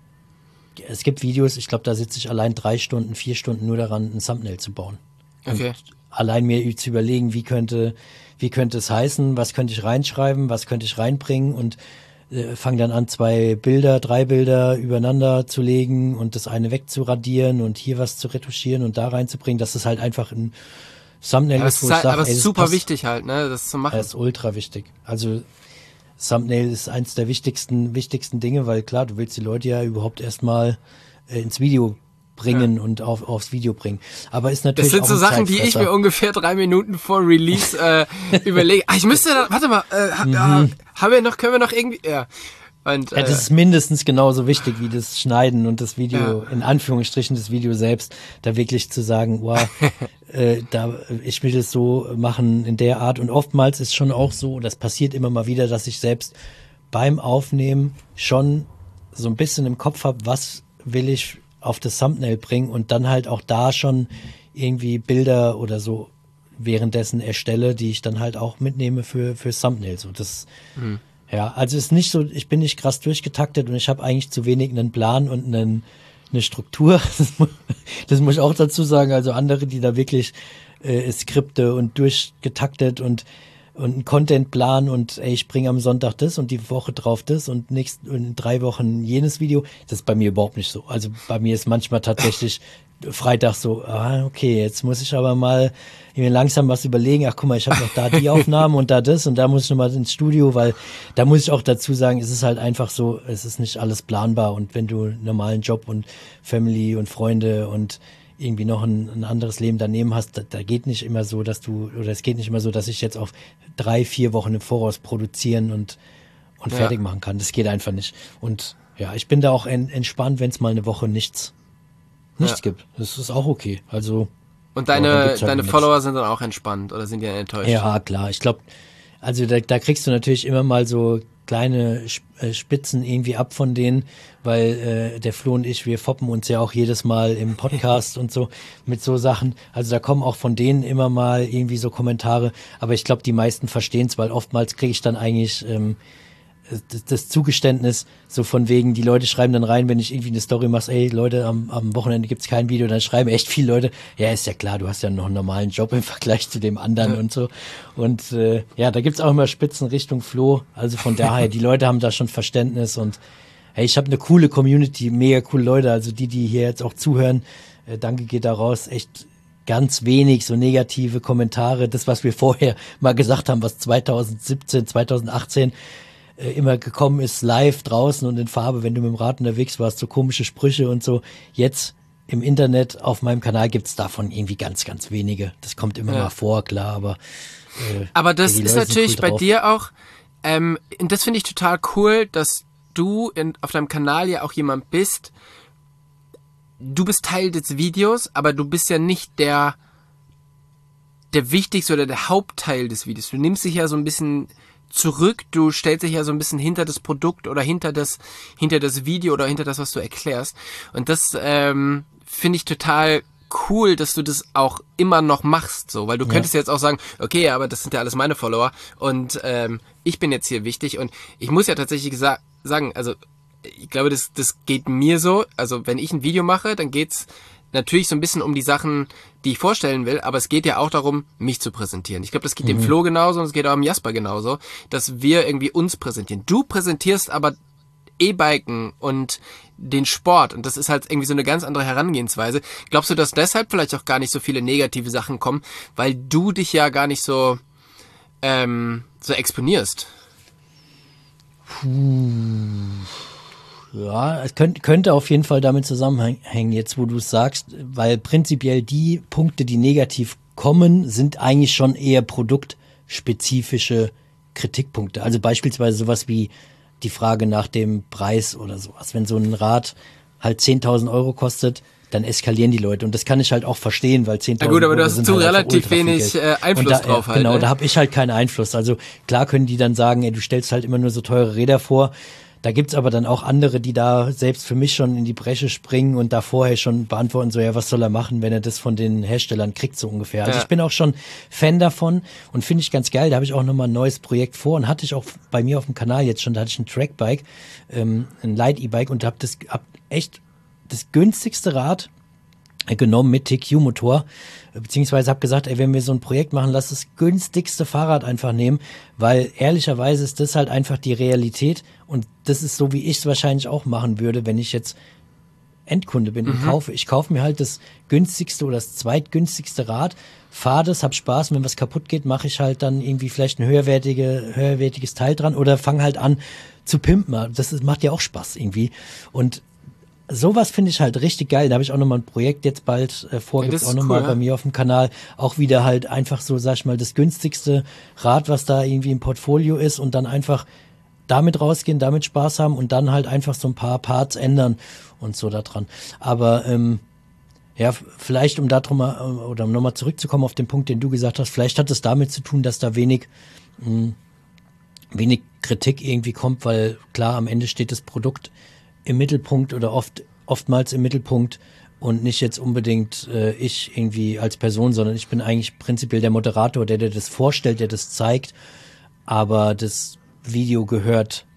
es gibt Videos, ich glaube, da sitze ich allein drei Stunden, vier Stunden nur daran, ein Thumbnail zu bauen. Okay. Und allein mir zu überlegen, wie könnte wie könnte es heißen, was könnte ich reinschreiben, was könnte ich reinbringen und äh, fange dann an, zwei Bilder, drei Bilder übereinander zu legen und das eine wegzuradieren und hier was zu retuschieren und da reinzubringen, dass es halt einfach ein Thumbnail ja, ist, wo ist ich halt, sage, aber es ey, ist das super passt. wichtig halt, ne, das zu machen. Das ist ultra wichtig. Also Thumbnail ist eins der wichtigsten wichtigsten Dinge, weil klar, du willst die Leute ja überhaupt erstmal äh, ins Video bringen ja. und auf, aufs Video bringen. Aber ist natürlich das sind auch so Sachen, die Zeitfresser. ich mir ungefähr drei Minuten vor Release äh, überlege. Ah, ich müsste, da, warte mal, äh, ha, Mhm. ja, haben wir noch, können wir noch irgendwie, ja. Und, Ja, äh, das ist mindestens genauso wichtig wie das Schneiden und das Video, Ja. in Anführungsstrichen das Video selbst, da wirklich zu sagen, wow, äh, da, ich will das so machen in der Art. Und oftmals ist schon auch so, das passiert immer mal wieder, dass ich selbst beim Aufnehmen schon so ein bisschen im Kopf habe, was will ich auf das Thumbnail bringen und dann halt auch da schon irgendwie Bilder oder so währenddessen erstelle, die ich dann halt auch mitnehme für, für Thumbnail. So, das, Mhm. ja, also ist nicht so, ich bin nicht krass durchgetaktet und ich habe eigentlich zu wenig einen Plan und einen, eine Struktur. Das, mu- das muss ich auch dazu sagen. Also andere, die da wirklich äh, Skripte und durchgetaktet und und einen Contentplan und ey, ich bringe am Sonntag das und die Woche drauf das und nächst, und in drei Wochen jenes Video. Das ist bei mir überhaupt nicht so. Also bei mir ist manchmal tatsächlich Freitag so, ah, okay, jetzt muss ich aber mal mir langsam was überlegen. Ach, guck mal, ich habe noch da die Aufnahmen und da das und da muss ich noch mal ins Studio, weil da muss ich auch dazu sagen, es ist halt einfach so, es ist nicht alles planbar und wenn du einen normalen Job und Family und Freunde und irgendwie noch ein, ein anderes Leben daneben hast, da, da geht nicht immer so, dass du, oder es geht nicht immer so, dass ich jetzt auf drei, vier Wochen im Voraus produzieren und, und Ja. fertig machen kann. Das geht einfach nicht. Und ja, ich bin da auch en, entspannt, wenn es mal eine Woche nichts, nichts Ja. gibt. Das ist auch okay. Also, und Ja, dann deine, gibt's halt deine nichts. Follower sind dann auch entspannt oder sind die dann enttäuscht? ja, klar. Ich glaube, also da, da kriegst du natürlich immer mal so kleine Sp- äh, Spitzen irgendwie ab von denen, weil äh, der Flo und ich, wir foppen uns ja auch jedes Mal im Podcast und so mit so Sachen. Also da kommen auch von denen immer mal irgendwie so Kommentare, aber ich glaube, die meisten verstehen es, weil oftmals kriege ich dann eigentlich ähm, das, das Zugeständnis so von wegen, die Leute schreiben dann rein, wenn ich irgendwie eine Story mache, ey Leute, am, am Wochenende gibt's kein Video, dann schreiben echt viele Leute, ja ist ja klar, du hast ja noch einen normalen Job im Vergleich zu dem anderen Ja. und so. Und äh, ja, da gibt's auch immer Spitzen Richtung Flo, also von daher, die Leute haben da schon Verständnis und hey, ich habe eine coole Community, mega coole Leute, also die, die hier jetzt auch zuhören, äh, danke geht da raus, echt ganz wenig so negative Kommentare, das, was wir vorher mal gesagt haben, was zwanzig siebzehn, zwanzig achtzehn äh, immer gekommen ist, live draußen und in Farbe, wenn du mit dem Rad unterwegs warst, so komische Sprüche und so. Jetzt im Internet auf meinem Kanal gibt's davon irgendwie ganz, ganz wenige. Das kommt immer ja. mal vor, klar, aber äh, Aber das ja, ist Leute natürlich sind cool bei drauf. dir auch, ähm, und das finde ich total cool, dass du in, auf deinem Kanal ja auch jemand bist, du bist Teil des Videos, aber du bist ja nicht der der wichtigste oder der Hauptteil des Videos. Du nimmst dich ja so ein bisschen zurück, du stellst dich ja so ein bisschen hinter das Produkt oder hinter das hinter das Video oder hinter das, was du erklärst. Und das ähm, finde ich total cool, dass du das auch immer noch machst, so, weil du Ja. könntest jetzt auch sagen, okay, aber das sind ja alles meine Follower und ähm, ich bin jetzt hier wichtig und ich muss ja tatsächlich gesa- sagen, also ich glaube, das das geht mir so, also wenn ich ein Video mache, dann geht's natürlich so ein bisschen um die Sachen, die ich vorstellen will, aber es geht ja auch darum, mich zu präsentieren. Ich glaube, das geht dem Flo genauso und es geht auch dem Jasper genauso, dass wir irgendwie uns präsentieren. Du präsentierst aber E-Biken und den Sport und das ist halt irgendwie so eine ganz andere Herangehensweise. Glaubst du, dass deshalb vielleicht auch gar nicht so viele negative Sachen kommen, weil du dich ja gar nicht so ähm, so exponierst? Ja, es könnte, könnte auf jeden Fall damit zusammenhängen, jetzt wo du es sagst, weil prinzipiell die Punkte, die negativ kommen, sind eigentlich schon eher produktspezifische Kritikpunkte. Also beispielsweise sowas wie die Frage nach dem Preis oder sowas. Wenn so ein Rad halt zehntausend Euro kostet, dann eskalieren die Leute. Und das kann ich halt auch verstehen, weil zehntausend Na gut, aber Euro du hast sind zu halt einfach relativ ultra viel wenig Geld. äh, Einfluss Und da, drauf ja, halt. Genau, ne? da habe ich halt keinen Einfluss. Also klar können die dann sagen, ey, du stellst halt immer nur so teure Räder vor. Da gibt's aber dann auch andere, die da selbst für mich schon in die Bresche springen und da vorher schon beantworten, so, ja, was soll er machen, wenn er das von den Herstellern kriegt, so ungefähr. Also Ja. ich bin auch schon Fan davon und finde ich ganz geil. Da habe ich auch nochmal ein neues Projekt vor und hatte ich auch bei mir auf dem Kanal jetzt schon, da hatte ich ein Trackbike, ähm, ein Light-E-Bike und habe das hab echt das günstigste Rad genommen mit T Q-Motor, beziehungsweise habe gesagt, ey, wenn wir so ein Projekt machen, lass das günstigste Fahrrad einfach nehmen, weil ehrlicherweise ist das halt einfach die Realität und das ist so, wie ich es wahrscheinlich auch machen würde, wenn ich jetzt Endkunde bin und kaufe. Ich kaufe mir halt das günstigste oder das zweitgünstigste Rad, fahre das, hab Spaß, wenn was kaputt geht, mache ich halt dann irgendwie vielleicht ein höherwertige, höherwertiges Teil dran oder fange halt an zu pimpen. Das ist, macht ja auch Spaß irgendwie und sowas finde ich halt richtig geil. Da habe ich auch nochmal ein Projekt jetzt bald äh, vor, Ja, gibt's das auch ist nochmal cool, bei ja. mir auf dem Kanal. Auch wieder halt einfach so, sag ich mal, das günstigste Rad, was da irgendwie im Portfolio ist und dann einfach damit rausgehen, damit Spaß haben und dann halt einfach so ein paar Parts ändern und so da dran. Aber ähm, ja, f- vielleicht um da drum mal, äh, oder um nochmal zurückzukommen auf den Punkt, den du gesagt hast, vielleicht hat es damit zu tun, dass da wenig mh, wenig Kritik irgendwie kommt, weil klar, am Ende steht das Produkt im Mittelpunkt oder oft oftmals im Mittelpunkt und nicht jetzt unbedingt äh, ich irgendwie als Person, sondern ich bin eigentlich prinzipiell der Moderator, der dir das vorstellt, der das zeigt, aber das Video gehört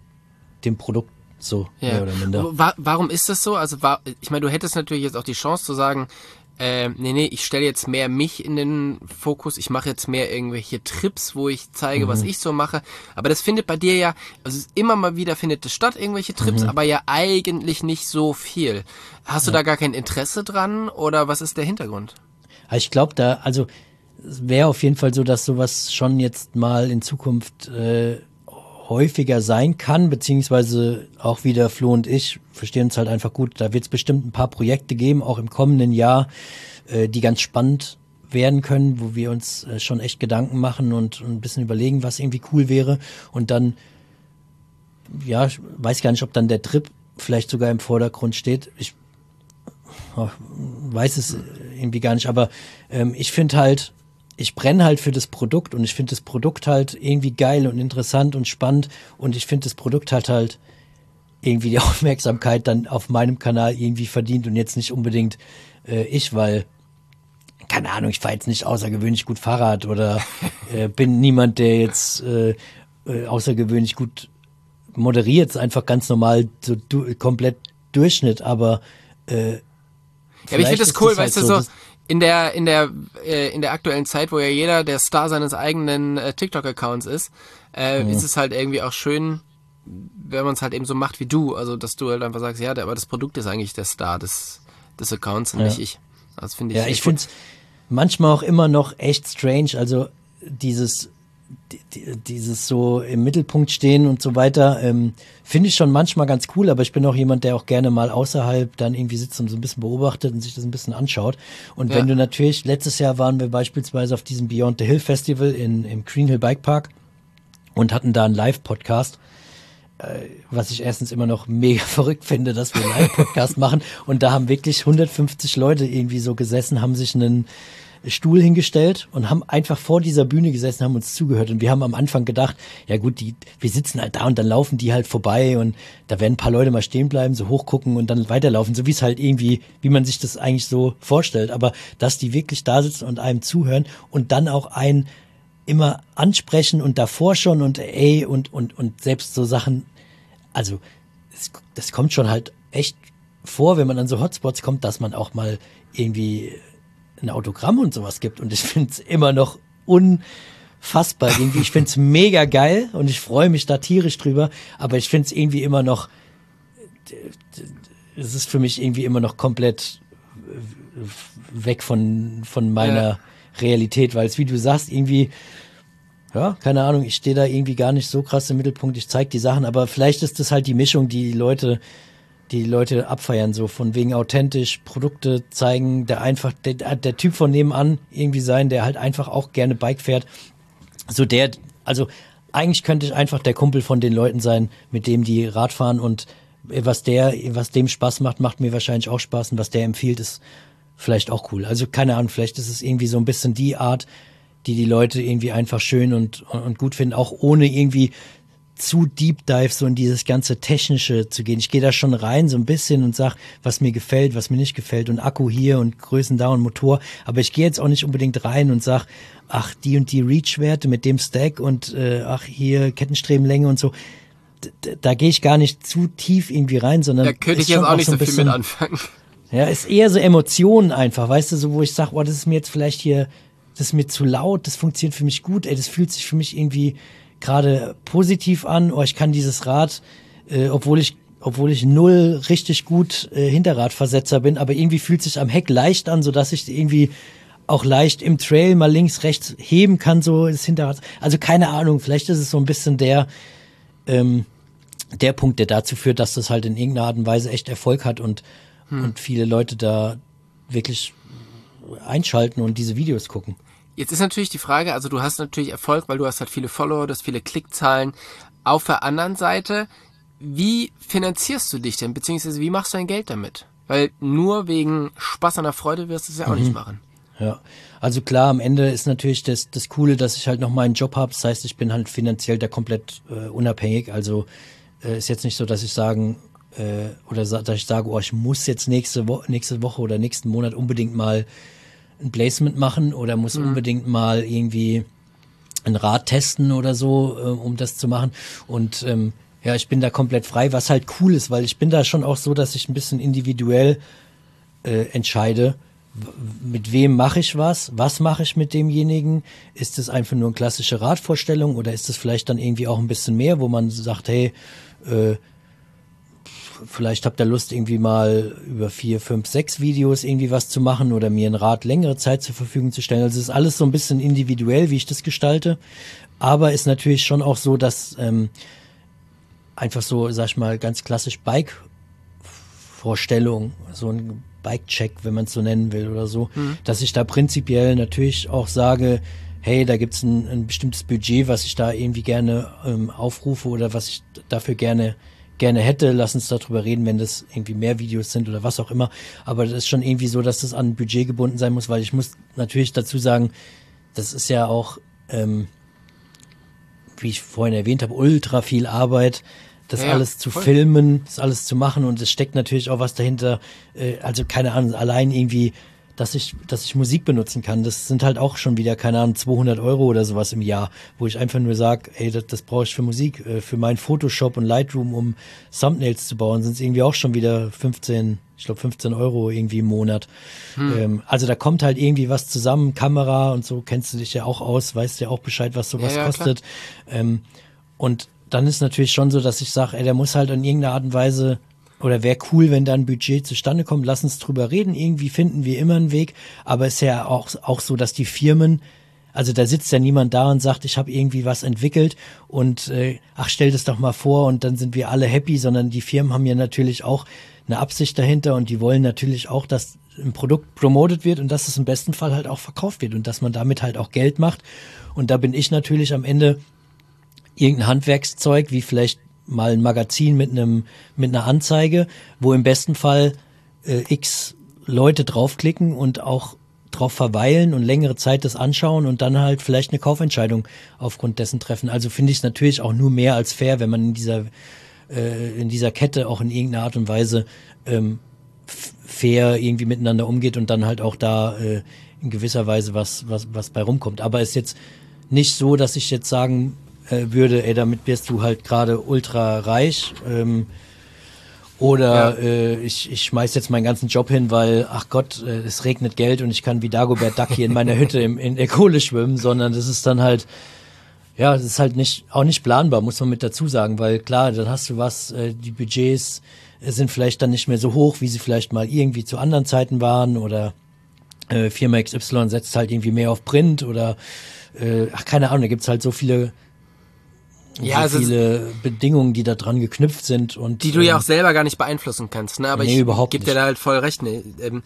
dem Produkt so, mehr oder minder. Wa- Warum ist das so? Also war, ich meine, du hättest natürlich jetzt auch die Chance zu sagen, äh, nee, nee, ich stelle jetzt mehr mich in den Fokus, ich mache jetzt mehr irgendwelche Trips, wo ich zeige, Mhm. was ich so mache. Aber das findet bei dir ja, also es- immer mal wieder findet es statt, irgendwelche Trips, Mhm. aber ja eigentlich nicht so viel. Hast du da gar kein Interesse dran oder was ist der Hintergrund? Aber ich glaube da, also es wäre auf jeden Fall so, dass sowas schon jetzt mal in Zukunft äh, häufiger sein kann, beziehungsweise auch wieder Flo und ich verstehen uns halt einfach gut. Da wird es bestimmt ein paar Projekte geben, auch im kommenden Jahr, äh, die ganz spannend werden können, wo wir uns äh, schon echt Gedanken machen und, und ein bisschen überlegen, was irgendwie cool wäre. Und dann, ja, ich weiß gar nicht, ob dann der Trip vielleicht sogar im Vordergrund steht. Ich oh, weiß es irgendwie gar nicht, aber ähm, ich finde halt, ich brenne halt für das Produkt und ich finde das Produkt halt irgendwie geil und interessant und spannend und ich finde das Produkt halt halt irgendwie die Aufmerksamkeit dann auf meinem Kanal irgendwie verdient und jetzt nicht unbedingt äh, ich, weil keine Ahnung, ich fahre jetzt nicht außergewöhnlich gut Fahrrad oder äh, bin niemand, der jetzt äh, äh, außergewöhnlich gut moderiert, ist einfach ganz normal, so du, komplett Durchschnitt, aber äh, Ja, aber ich finde das ist cool, halt weißt du, so das- in der in der äh, in der aktuellen Zeit, wo ja jeder der Star seines eigenen äh, TikTok-Accounts ist, äh, Mhm. ist es halt irgendwie auch schön, wenn man es halt eben so macht wie du, also dass du halt einfach sagst, ja, der, aber das Produkt ist eigentlich der Star des des Accounts und Ja. nicht ich. Das finde ich. Ja, echt ich cool. finde es manchmal auch immer noch echt strange. Also dieses die, dieses so im Mittelpunkt stehen und so weiter, ähm, finde ich schon manchmal ganz cool, aber ich bin auch jemand, der auch gerne mal außerhalb dann irgendwie sitzt und so ein bisschen beobachtet und sich das ein bisschen anschaut. Und ja. wenn du natürlich, letztes Jahr waren wir beispielsweise auf diesem Beyond the Hill Festival in, im Green Hill Bike Park und hatten da einen Live-Podcast, äh, was ich erstens immer noch mega verrückt finde, dass wir einen Live-Podcast machen. Und da haben wirklich hundertfünfzig Leute irgendwie so gesessen, haben sich einen Stuhl hingestellt und haben einfach vor dieser Bühne gesessen, haben uns zugehört und wir haben am Anfang gedacht, ja gut, die, wir sitzen halt da und dann laufen die halt vorbei und da werden ein paar Leute mal stehen bleiben, so hochgucken und dann weiterlaufen, so wie es halt irgendwie, wie man sich das eigentlich so vorstellt, aber dass die wirklich da sitzen und einem zuhören und dann auch einen immer ansprechen und davor schon und ey und und und selbst so Sachen, also das, das kommt schon halt echt vor, wenn man an so Hotspots kommt, dass man auch mal irgendwie ein Autogramm und sowas gibt und ich finde es immer noch unfassbar irgendwie, ich finde es mega geil und ich freue mich da tierisch drüber, aber ich finde es irgendwie immer noch, es ist für mich irgendwie immer noch komplett weg von von meiner ja. Realität, weil es, wie du sagst, irgendwie, ja, keine Ahnung, ich stehe da irgendwie gar nicht so krass im Mittelpunkt, ich zeige die Sachen, aber vielleicht ist das halt die Mischung, die die Leute die Leute abfeiern, so von wegen authentisch, Produkte zeigen, der einfach, der, der Typ von nebenan irgendwie sein, der halt einfach auch gerne Bike fährt. So der, also eigentlich könnte ich einfach der Kumpel von den Leuten sein, mit dem die Rad fahren und was der, was dem Spaß macht, macht mir wahrscheinlich auch Spaß und was der empfiehlt, ist vielleicht auch cool. Also keine Ahnung, vielleicht ist es irgendwie so ein bisschen die Art, die die Leute irgendwie einfach schön und, und gut finden, auch ohne irgendwie zu Deep Dive so in dieses ganze Technische zu gehen. Ich gehe da schon rein so ein bisschen und sag, was mir gefällt, was mir nicht gefällt und Akku hier und Größen da und Motor, aber ich gehe jetzt auch nicht unbedingt rein und sag, ach, die und die Reach-Werte mit dem Stack und äh, ach, hier Kettenstrebenlänge und so. D- da gehe ich gar nicht zu tief irgendwie rein, sondern da könnte ich jetzt auch nicht so, so viel bisschen, mit anfangen. Ja, ist eher so Emotionen einfach, weißt du, so wo ich sag, oh, das ist mir jetzt vielleicht hier, das ist mir zu laut, das funktioniert für mich gut, ey, das fühlt sich für mich irgendwie gerade positiv an, oh, ich kann dieses Rad, äh, obwohl ich obwohl ich null richtig gut äh, Hinterradversetzer bin, aber irgendwie fühlt sich am Heck leicht an, sodass ich irgendwie auch leicht im Trail mal links, rechts heben kann, so das Hinterrad. Also keine Ahnung, vielleicht ist es so ein bisschen der ähm, der Punkt, der dazu führt, dass das halt in irgendeiner Art und Weise echt Erfolg hat und hm. und viele Leute da wirklich einschalten und diese Videos gucken. Jetzt ist natürlich die Frage, also du hast natürlich Erfolg, weil du hast halt viele Follower, du hast viele Klickzahlen. Auf der anderen Seite, wie finanzierst du dich denn, beziehungsweise wie machst du dein Geld damit? Weil nur wegen Spaß an der Freude wirst du es ja auch mhm. nicht machen. Ja, also klar, am Ende ist natürlich das das Coole, dass ich halt noch meinen Job habe. Das heißt, ich bin halt finanziell da komplett äh, unabhängig. Also äh, ist jetzt nicht so, dass ich sagen äh, oder sa- dass ich sage, oh, ich muss jetzt nächste Woche, nächste Woche oder nächsten Monat unbedingt mal ein Placement machen oder muss mhm. unbedingt mal irgendwie ein Rad testen oder so, äh, um das zu machen. Und ähm, ja, ich bin da komplett frei, was halt cool ist, weil ich bin da schon auch so, dass ich ein bisschen individuell äh, entscheide, w- mit wem mache ich was, was mache ich mit demjenigen, ist es einfach nur eine klassische Radvorstellung oder ist es vielleicht dann irgendwie auch ein bisschen mehr, wo man sagt, hey, äh, vielleicht habt ihr Lust, irgendwie mal über vier, fünf, sechs Videos irgendwie was zu machen oder mir ein Rad längere Zeit zur Verfügung zu stellen. Also es ist alles so ein bisschen individuell, wie ich das gestalte. Aber ist natürlich schon auch so, dass ähm, einfach so, sag ich mal, ganz klassisch Bike-Vorstellung, so ein Bike-Check, wenn man es so nennen will oder so, mhm. dass ich da prinzipiell natürlich auch sage, hey, da gibt's ein, ein bestimmtes Budget, was ich da irgendwie gerne ähm, aufrufe oder was ich dafür gerne gerne hätte, lass uns darüber reden, wenn das irgendwie mehr Videos sind oder was auch immer, aber das ist schon irgendwie so, dass das an ein Budget gebunden sein muss, weil ich muss natürlich dazu sagen, das ist ja auch, ähm, wie ich vorhin erwähnt habe, ultra viel Arbeit, das ja, alles zu voll. filmen, das alles zu machen und es steckt natürlich auch was dahinter, äh, also keine Ahnung, allein irgendwie dass ich, dass ich Musik benutzen kann. Das sind halt auch schon wieder, keine Ahnung, zweihundert Euro oder sowas im Jahr, wo ich einfach nur sage, ey, das, das brauche ich für Musik, für meinen Photoshop und Lightroom, um Thumbnails zu bauen, sind es irgendwie auch schon wieder fünfzehn, ich glaube fünfzehn Euro irgendwie im Monat. Hm. Ähm, also da kommt halt irgendwie was zusammen, Kamera und so, kennst du dich ja auch aus, weißt ja auch Bescheid, was sowas ja, ja, kostet. Ähm, und dann ist natürlich schon so, dass ich sage, ey, der muss halt in irgendeiner Art und Weise oder wäre cool, wenn da ein Budget zustande kommt, lass uns drüber reden, irgendwie finden wir immer einen Weg, aber es ist ja auch, auch so, dass die Firmen Also da sitzt ja niemand da und sagt, ich habe irgendwie was entwickelt und äh, ach, stell das doch mal vor und dann sind wir alle happy, sondern die Firmen haben ja natürlich auch eine Absicht dahinter und die wollen natürlich auch, dass ein Produkt promotet wird und dass es im besten Fall halt auch verkauft wird und dass man damit halt auch Geld macht. Und da bin ich natürlich am Ende irgendein Handwerkszeug, wie vielleicht mal ein Magazin mit einem mit einer Anzeige, wo im besten Fall äh, x Leute draufklicken und auch drauf verweilen und längere Zeit das anschauen und dann halt vielleicht eine Kaufentscheidung aufgrund dessen treffen. Also finde ich es natürlich auch nur mehr als fair, wenn man in dieser äh, in dieser Kette auch in irgendeiner Art und Weise ähm, fair irgendwie miteinander umgeht und dann halt auch da äh, in gewisser Weise was was was bei rumkommt. Aber es ist jetzt nicht so, dass ich jetzt sagen äh, würde, ey, damit wirst du halt gerade ultra reich ähm, oder ja. äh, ich, ich schmeiß jetzt meinen ganzen Job hin, weil, ach Gott, äh, es regnet Geld und ich kann wie Dagobert Duck hier in meiner Hütte im, in der Kohle schwimmen, sondern das ist dann halt, ja, das ist halt nicht auch nicht planbar, muss man mit dazu sagen, weil klar, dann hast du was, äh, die Budgets sind vielleicht dann nicht mehr so hoch, wie sie vielleicht mal irgendwie zu anderen Zeiten waren oder äh, Firma X Y setzt halt irgendwie mehr auf Print oder äh, ach, keine Ahnung, da gibt's halt so viele Ja, so also viele Bedingungen, die da dran geknüpft sind und die du ja ähm, auch selber gar nicht beeinflussen kannst, ne? Aber nee, ich überhaupt gebe dir nicht. da halt voll recht. Ne? Ähm,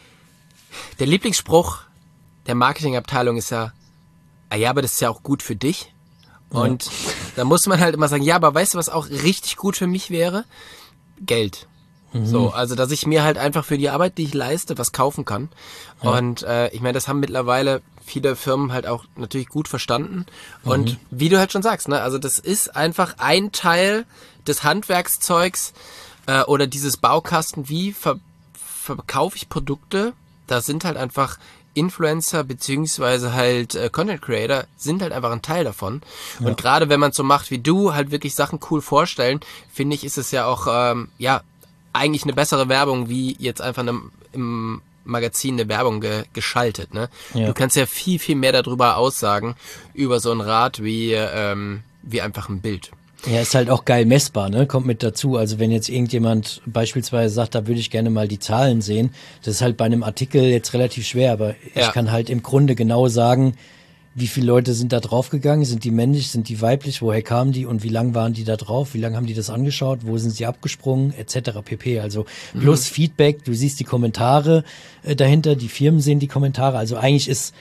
der Lieblingsspruch der Marketingabteilung ist ja, ah ja, aber das ist ja auch gut für dich. Und ja. Da muss man halt immer sagen, ja, aber weißt du, was auch richtig gut für mich wäre? Geld. Mhm. So, also dass ich mir halt einfach für die Arbeit, die ich leiste, was kaufen kann. Ja. Und äh, ich meine, das haben mittlerweile viele Firmen halt auch natürlich gut verstanden. Und mhm. wie du halt schon sagst, ne, also das ist einfach ein Teil des Handwerkszeugs äh, oder dieses Baukasten, wie ver- verkaufe ich Produkte. Da sind halt einfach Influencer beziehungsweise halt äh, Content Creator sind halt einfach ein Teil davon. Ja. Und gerade wenn man so macht wie du, halt wirklich Sachen cool vorstellen, finde ich, ist es ja auch ähm, ja eigentlich eine bessere Werbung, wie jetzt einfach eine, im Magazin eine Werbung ge, geschaltet. Ne? Ja. Du kannst ja viel, viel mehr darüber aussagen, über so ein Rad, wie, ähm, wie einfach ein Bild. Ja, ist halt auch geil messbar, ne? Kommt mit dazu. Also wenn jetzt irgendjemand beispielsweise sagt, da würde ich gerne mal die Zahlen sehen, das ist halt bei einem Artikel jetzt relativ schwer, aber ja. ich kann halt im Grunde genau sagen, wie viele Leute sind da draufgegangen, sind die männlich, sind die weiblich, woher kamen die und wie lang waren die da drauf, wie lange haben die das angeschaut, wo sind sie abgesprungen, et cetera pp. Also plus mhm. Feedback, du siehst die Kommentare äh, dahinter, die Firmen sehen die Kommentare, also eigentlich ist,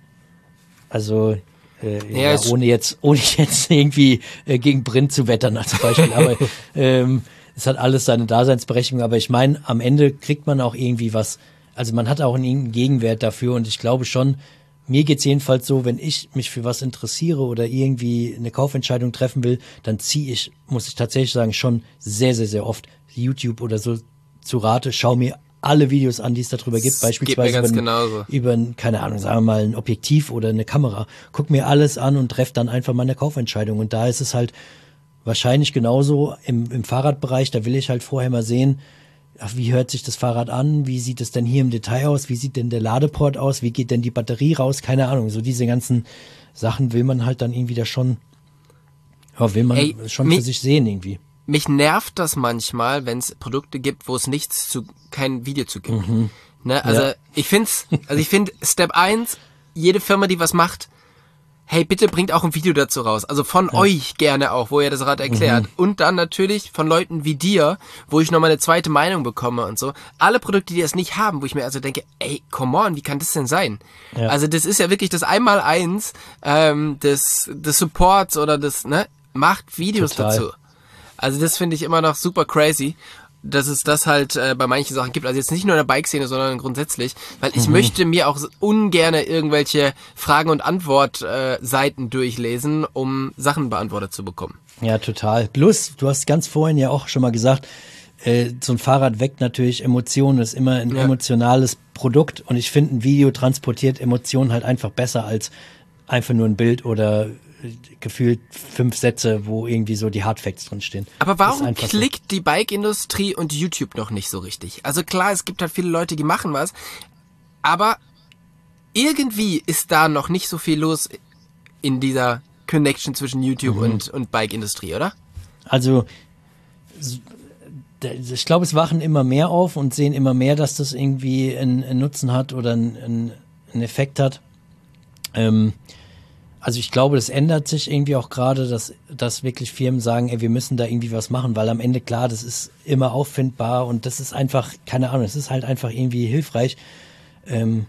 also äh, ja, ja, ohne jetzt ohne jetzt irgendwie äh, gegen Print zu wettern als Beispiel, aber ähm, es hat alles seine Daseinsberechtigung, aber ich meine, am Ende kriegt man auch irgendwie was, also man hat auch einen Gegenwert dafür und ich glaube schon, mir geht's jedenfalls so, wenn ich mich für was interessiere oder irgendwie eine Kaufentscheidung treffen will, dann ziehe ich, muss ich tatsächlich sagen, schon sehr, sehr, sehr oft YouTube oder so zu Rate, schau mir alle Videos an, die es darüber gibt, beispielsweise über, ein, über ein, keine Ahnung, sagen wir mal, ein Objektiv oder eine Kamera. Guck mir alles an und treffe dann einfach meine Kaufentscheidung. Und da ist es halt wahrscheinlich genauso im, im Fahrradbereich, da will ich halt vorher mal sehen, ach, wie hört sich das Fahrrad an? Wie sieht es denn hier im Detail aus? Wie sieht denn der Ladeport aus? Wie geht denn die Batterie raus? Keine Ahnung. So diese ganzen Sachen will man halt dann irgendwie da schon, ja, will man Ey, schon für sich sehen irgendwie. Mich nervt das manchmal, wenn es Produkte gibt, wo es nichts zu, kein Video zu gibt. Mhm. Ne? Also ja. ich find's, also ich finde Step eins, jede Firma, die was macht, hey, bitte bringt auch ein Video dazu raus. Also von ja. euch gerne auch, wo ihr das Rad erklärt. Mhm. Und dann natürlich von Leuten wie dir, wo ich nochmal eine zweite Meinung bekomme und so. Alle Produkte, die das nicht haben, wo ich mir also denke, ey, come on, wie kann das denn sein? Ja. Also das ist ja wirklich das Einmaleins ähm, des, des Supports oder des, ne, macht Videos Total. dazu. Also das finde ich immer noch super crazy, dass es das halt äh, bei manchen Sachen gibt. Also jetzt nicht nur in der Bike-Szene, sondern grundsätzlich. Weil ich mhm. möchte mir auch ungerne irgendwelche Fragen- und Antwort-Seiten äh, durchlesen, um Sachen beantwortet zu bekommen. Ja, total. Plus, du hast ganz vorhin ja auch schon mal gesagt, äh, so ein Fahrrad weckt natürlich Emotionen, ist immer ein ja. emotionales Produkt. Und ich finde, ein Video transportiert Emotionen halt einfach besser als einfach nur ein Bild oder gefühlt fünf Sätze, wo irgendwie so die Hardfacts drinstehen. Aber warum klickt so. die Bike-Industrie und YouTube noch nicht so richtig? Also klar, es gibt halt viele Leute, die machen was, aber irgendwie ist da noch nicht so viel los in dieser Connection zwischen YouTube mhm. und, und Bike-Industrie, oder? Also ich glaube, es wachen immer mehr auf und sehen immer mehr, dass das irgendwie einen, einen Nutzen hat oder einen, einen Effekt hat. Ähm, also ich glaube, das ändert sich irgendwie auch gerade, dass, dass wirklich Firmen sagen, ey, wir müssen da irgendwie was machen, weil am Ende, klar, das ist immer auffindbar und das ist einfach, keine Ahnung, es ist halt einfach irgendwie hilfreich, ähm,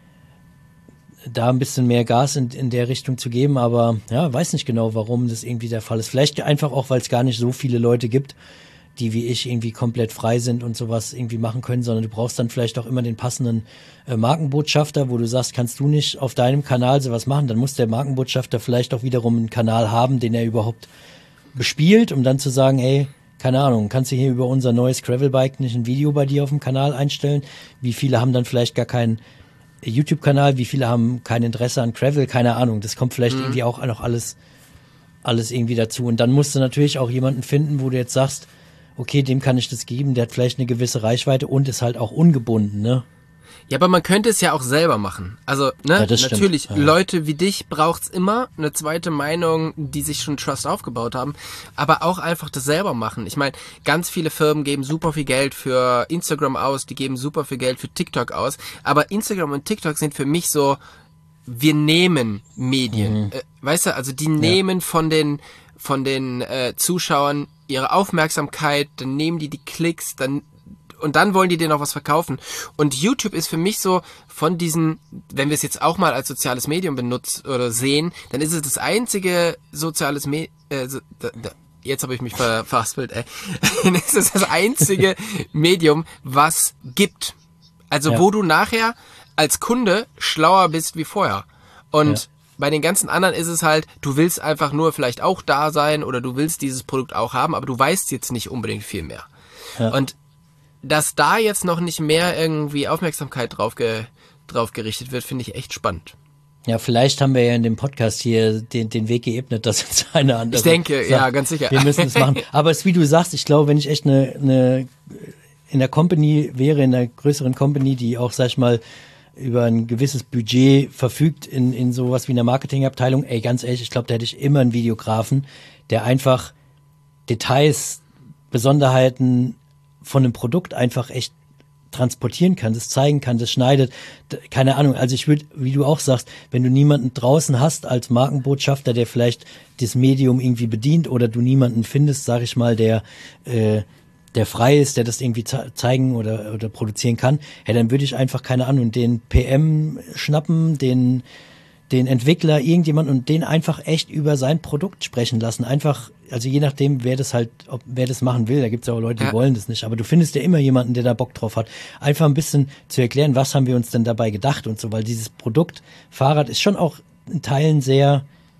da ein bisschen mehr Gas in, in der Richtung zu geben, aber ja, weiß nicht genau, warum das irgendwie der Fall ist. Vielleicht einfach auch, weil es gar nicht so viele Leute gibt, die wie ich irgendwie komplett frei sind und sowas irgendwie machen können, sondern du brauchst dann vielleicht auch immer den passenden äh, Markenbotschafter, wo du sagst, kannst du nicht auf deinem Kanal sowas machen, dann muss der Markenbotschafter vielleicht auch wiederum einen Kanal haben, den er überhaupt bespielt, um dann zu sagen, hey, keine Ahnung, kannst du hier über unser neues Gravelbike nicht ein Video bei dir auf dem Kanal einstellen? Wie viele haben dann vielleicht gar keinen YouTube-Kanal, wie viele haben kein Interesse an Gravel, keine Ahnung, das kommt vielleicht mhm. irgendwie auch noch alles, alles irgendwie dazu. Und dann musst du natürlich auch jemanden finden, wo du jetzt sagst, okay, dem kann ich das geben, der hat vielleicht eine gewisse Reichweite und ist halt auch ungebunden, ne? Ja, aber man könnte es ja auch selber machen. Also, ne, ja, das natürlich, stimmt. Ja. Leute wie dich braucht's immer, eine zweite Meinung, die sich schon Trust aufgebaut haben, aber auch einfach das selber machen. Ich meine, ganz viele Firmen geben super viel Geld für Instagram aus, die geben super viel Geld für TikTok aus, aber Instagram und TikTok sind für mich so, wir nehmen Medien. Mhm. Äh, weißt du, also die nehmen ja. von den von den äh, Zuschauern ihre Aufmerksamkeit, dann nehmen die die Klicks, dann und dann wollen die dir noch was verkaufen. Und YouTube ist für mich so von diesen, wenn wir es jetzt auch mal als soziales Medium benutzen oder sehen, dann ist es das einzige soziales Medium, äh, so, da, da, jetzt habe ich mich ver, verhaspelt, ey. Dann ist es das einzige Medium, was gibt. Also ja. wo du nachher als Kunde schlauer bist wie vorher. Und ja. bei den ganzen anderen ist es halt, du willst einfach nur vielleicht auch da sein oder du willst dieses Produkt auch haben, aber du weißt jetzt nicht unbedingt viel mehr. Ja. Und dass da jetzt noch nicht mehr irgendwie Aufmerksamkeit drauf, ge, drauf gerichtet wird, finde ich echt spannend. Ja, vielleicht haben wir ja in dem Podcast hier den, den Weg geebnet, dass uns eine andere Ich denke, sagt, ja, ganz sicher. Wir müssen es machen. Aber es ist, wie du sagst, ich glaube, wenn ich echt eine, eine in der Company wäre, in einer größeren Company, die auch, sag ich mal, über ein gewisses Budget verfügt in, in sowas wie einer Marketingabteilung, ey, ganz ehrlich, ich glaube, da hätte ich immer einen Videografen, der einfach Details, Besonderheiten von einem Produkt einfach echt transportieren kann, das zeigen kann, das schneidet, keine Ahnung, also ich würde, wie du auch sagst, wenn du niemanden draußen hast als Markenbotschafter, der vielleicht das Medium irgendwie bedient oder du niemanden findest, sag ich mal, der äh, der frei ist, der das irgendwie ze- zeigen oder oder produzieren kann, ja, dann würde ich einfach, keine Ahnung, den P M schnappen, den den Entwickler, irgendjemand und den einfach echt über sein Produkt sprechen lassen. Einfach, also je nachdem, wer das halt, ob, wer das machen will, da gibt's ja auch Leute, die ja. wollen das nicht, aber du findest ja immer jemanden, der da Bock drauf hat. Einfach ein bisschen zu erklären, was haben wir uns denn dabei gedacht und so, weil dieses Produkt, Fahrrad, ist schon auch in Teilen sehr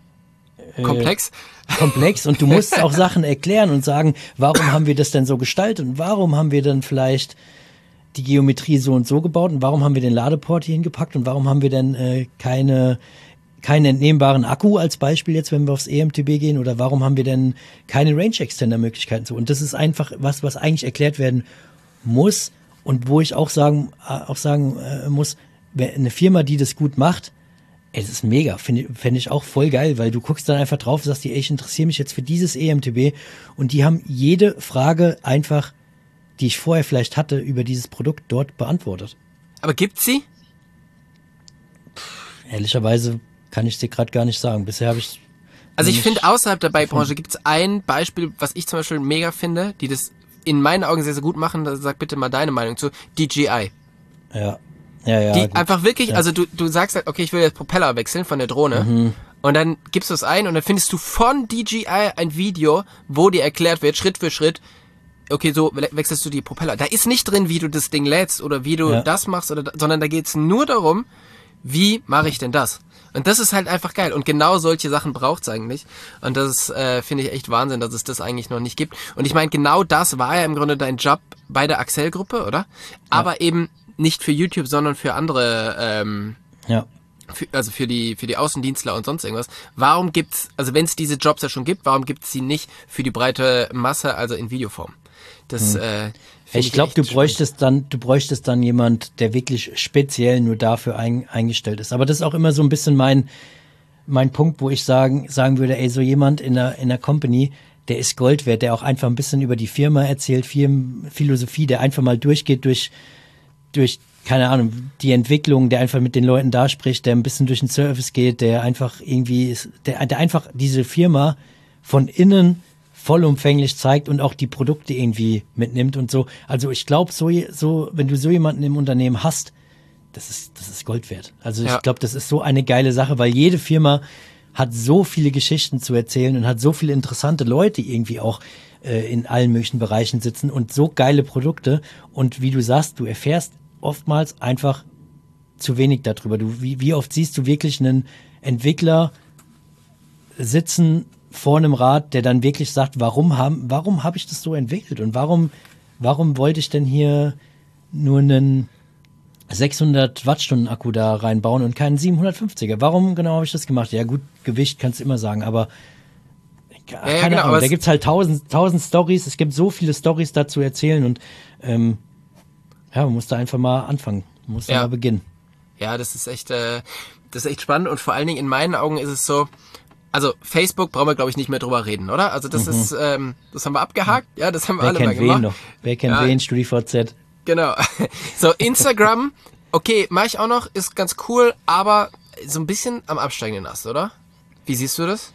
äh, komplex. Komplex und du musst auch Sachen erklären und sagen, warum haben wir das denn so gestaltet und warum haben wir dann vielleicht die Geometrie so und so gebaut und warum haben wir den Ladeport hier hingepackt und warum haben wir denn äh, keine keinen entnehmbaren Akku als Beispiel jetzt, wenn wir aufs E M T B gehen, oder warum haben wir denn keine Range-Extender-Möglichkeiten so? Und das ist einfach was, was eigentlich erklärt werden muss und wo ich auch sagen auch sagen äh, muss, eine Firma, die das gut macht, ey, das ist mega, finde fänd ich auch voll geil, weil du guckst dann einfach drauf und sagst dir, ey, ich interessiere mich jetzt für dieses E M T B und die haben jede Frage einfach, die ich vorher vielleicht hatte, über dieses Produkt dort beantwortet. Aber gibt's sie? Puh, ehrlicherweise kann ich dir gerade gar nicht sagen. Bisher habe ich... Also ich finde, außerhalb der Bike-Branche gibt's ein Beispiel, was ich zum Beispiel mega finde, die das in meinen Augen sehr, sehr gut machen. Da sag bitte mal deine Meinung zu. D J I. Ja, ja, ja. Die gut. einfach wirklich, ja. also du, du sagst halt, okay, ich will jetzt Propeller wechseln von der Drohne. Mhm. Und dann gibst du es ein und dann findest du von D J I ein Video, wo dir erklärt wird, Schritt für Schritt, okay, so wechselst du die Propeller. Da ist nicht drin, wie du das Ding lädst oder wie du ja. das machst, oder, sondern da geht's nur darum, wie mache ich denn das? Und das ist halt einfach geil. Und genau solche Sachen braucht's eigentlich. Und das äh, finde ich echt Wahnsinn, dass es das eigentlich noch nicht gibt. Und ich meine, genau das war ja im Grunde dein Job bei der Axel-Gruppe, oder? Ja. Aber eben nicht für YouTube, sondern für andere, ähm, ja. für, also für die für die Außendienstler und sonst irgendwas. Warum gibt's, also wenn es diese Jobs ja schon gibt, warum gibt's sie nicht für die breite Masse, also in Videoform? Das, hm. äh, ich glaube, du bräuchtest dann, du bräuchtest dann jemand, der wirklich speziell nur dafür ein, eingestellt ist. Aber das ist auch immer so ein bisschen mein, mein Punkt, wo ich sagen, sagen würde, ey, so jemand in der, in der Company, der ist Gold wert, der auch einfach ein bisschen über die Firma erzählt, Firmenphilosophie, der einfach mal durchgeht durch, durch keine Ahnung, die Entwicklung, der einfach mit den Leuten da spricht, der ein bisschen durch den Service geht, der einfach irgendwie, ist, der, der einfach diese Firma von innen vollumfänglich zeigt und auch die Produkte irgendwie mitnimmt und so. Also ich glaube, so, so, wenn du so jemanden im Unternehmen hast, das ist, das ist Gold wert. Also ich Ja. glaube, das ist so eine geile Sache, weil jede Firma hat so viele Geschichten zu erzählen und hat so viele interessante Leute irgendwie auch äh, in allen möglichen Bereichen sitzen und so geile Produkte. Und wie du sagst, du erfährst oftmals einfach zu wenig darüber. Du, wie, wie oft siehst du wirklich einen Entwickler sitzen vor einem Rat, der dann wirklich sagt, warum haben, warum habe ich das so entwickelt und warum, warum wollte ich denn hier nur einen sechshundert Wattstunden Akku da reinbauen und keinen siebenhundertfünfziger? Warum genau habe ich das gemacht? Ja gut, Gewicht kannst du immer sagen, aber ja, keine genau, Ahnung, aber da es- gibt's halt tausend, tausend Stories, es gibt so viele Stories da zu erzählen und ähm, ja, man muss da einfach mal anfangen, man muss da Ja. mal beginnen. Ja, das ist echt, äh, das ist echt spannend und vor allen Dingen in meinen Augen ist es so, also Facebook brauchen wir, glaube ich, nicht mehr drüber reden, oder? Also das ist, ähm, das haben wir abgehakt, ja, das haben wir Wer alle mal kennt wen gemacht. noch? Wer kennt Ja. wen? StudiVZ. Genau. So, Instagram, okay, mache ich auch noch, ist ganz cool, aber so ein bisschen am absteigenden Ast, oder? Wie siehst du das?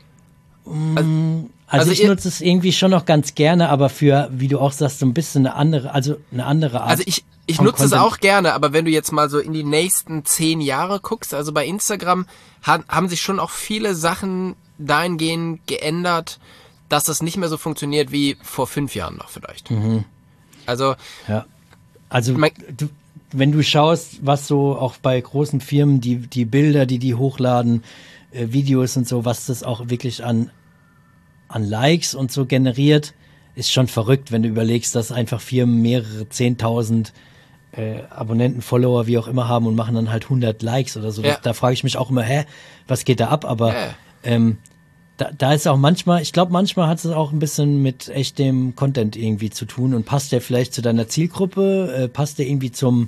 Also, Also ich ihr- nutze es irgendwie schon noch ganz gerne, aber für, wie du auch sagst, so ein bisschen eine andere, also eine andere Art. Also ich, ich von nutze es Content. auch gerne, aber wenn du jetzt mal so in die nächsten zehn Jahre guckst, also bei Instagram han, haben sich schon auch viele Sachen dahingehend geändert, dass das nicht mehr so funktioniert wie vor fünf Jahren noch vielleicht. Mhm. Also, Ja. Also, Mein- du, wenn du schaust, was so auch bei großen Firmen, die, die Bilder, die die hochladen, äh, Videos und so, was das auch wirklich an, an Likes und so generiert, ist schon verrückt, wenn du überlegst, dass einfach Firmen mehrere zehntausend äh, Abonnenten, Follower, wie auch immer haben und machen dann halt hundert Likes oder so. Ja. Das, da frage ich mich auch immer, hä, was geht da ab? Aber Ja. ähm, da, da ist auch manchmal, ich glaube, manchmal hat es auch ein bisschen mit echtem Content irgendwie zu tun und passt der vielleicht zu deiner Zielgruppe, äh, passt der irgendwie zum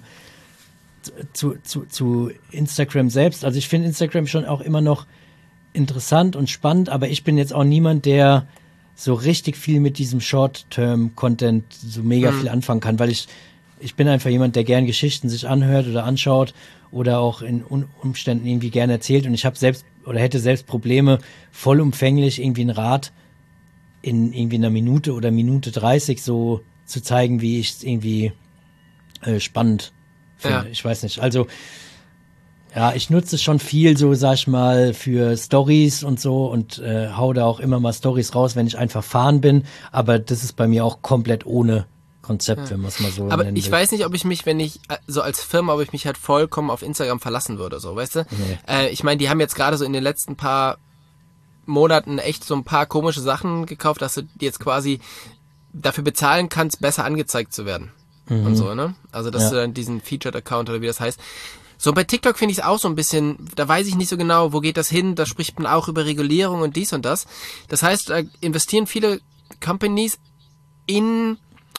zu, zu, zu Instagram selbst. Also ich finde Instagram schon auch immer noch interessant und spannend, aber ich bin jetzt auch niemand, der so richtig viel mit diesem Short-Term-Content so mega viel anfangen kann, weil ich ich bin einfach jemand, der gern Geschichten sich anhört oder anschaut oder auch in Un- Umständen irgendwie gerne erzählt und ich habe selbst oder hätte selbst Probleme, vollumfänglich irgendwie einen Rat in irgendwie einer Minute oder Minute dreißig so zu zeigen, wie ich es irgendwie äh, spannend finde. Ja. Ich weiß nicht. Also ja, ich nutze es schon viel, so sag ich mal, für Stories und so und äh, hau da auch immer mal Stories raus, wenn ich einfach fahren bin. Aber das ist bei mir auch komplett ohne Konzept, wenn man es mal so aber nennen ich will. weiß nicht, ob ich mich, wenn ich, äh, so als Firma, ob ich mich halt vollkommen auf Instagram verlassen würde, so, weißt du? Nee. Äh, ich meine, die haben jetzt gerade so in den letzten paar Monaten echt so ein paar komische Sachen gekauft, dass du jetzt quasi dafür bezahlen kannst, besser angezeigt zu werden. Und so, ne? Also, dass Ja. du dann diesen Featured-Account oder wie das heißt. So, bei TikTok finde ich es auch so ein bisschen, da weiß ich nicht so genau, wo geht das hin, da spricht man auch über Regulierung und dies und das. Das heißt, da investieren viele Companies in,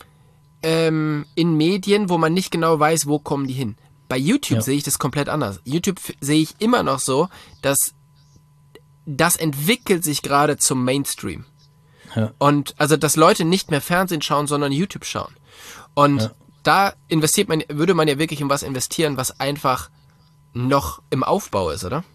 ähm, in Medien, wo man nicht genau weiß, wo kommen die hin. Bei YouTube Ja. sehe ich das komplett anders. YouTube f- sehe ich immer noch so, dass das entwickelt sich gerade zum Mainstream. Ja. Und also, dass Leute nicht mehr Fernsehen schauen, sondern YouTube schauen. Und Ja. da investiert man, würde man ja wirklich in was investieren, was einfach noch im Aufbau ist, oder?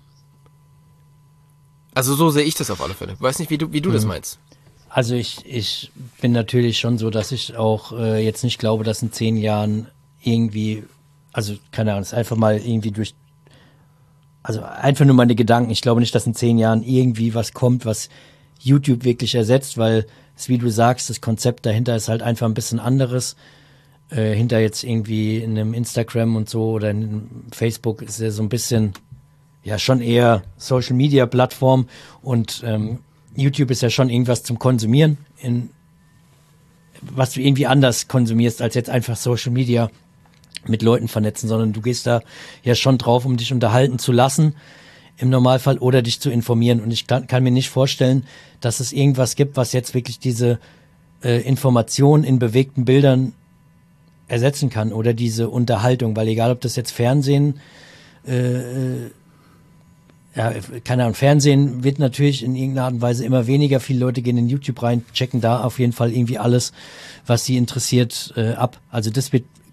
Also so sehe ich das auf alle Fälle. Ich weiß nicht, wie du, wie du das meinst. Also ich, ich bin natürlich schon so, dass ich auch äh, jetzt nicht glaube, dass in zehn Jahren irgendwie, also keine Ahnung, es ist einfach mal irgendwie durch, also einfach nur meine Gedanken. Ich glaube nicht, dass in zehn Jahren irgendwie was kommt, was YouTube wirklich ersetzt, weil es, wie du sagst, das Konzept dahinter ist halt einfach ein bisschen anderes. Äh, hinter jetzt irgendwie in einem Instagram und so oder in einem Facebook ist ja so ein bisschen, ja schon eher Social Media Plattform und ähm, YouTube ist ja schon irgendwas zum Konsumieren, in, was du irgendwie anders konsumierst als jetzt einfach Social Media mit Leuten vernetzen, sondern du gehst da ja schon drauf, um dich unterhalten zu lassen im Normalfall oder dich zu informieren. Und ich kann, kann mir nicht vorstellen, dass es irgendwas gibt, was jetzt wirklich diese äh, Information in bewegten Bildern ersetzen kann oder diese Unterhaltung, weil egal, ob das jetzt Fernsehen äh, ja, keine Ahnung, Fernsehen wird natürlich in irgendeiner Art und Weise immer weniger. Viele Leute gehen in YouTube rein, checken da auf jeden Fall irgendwie alles, was sie interessiert, äh, ab. Also das wird,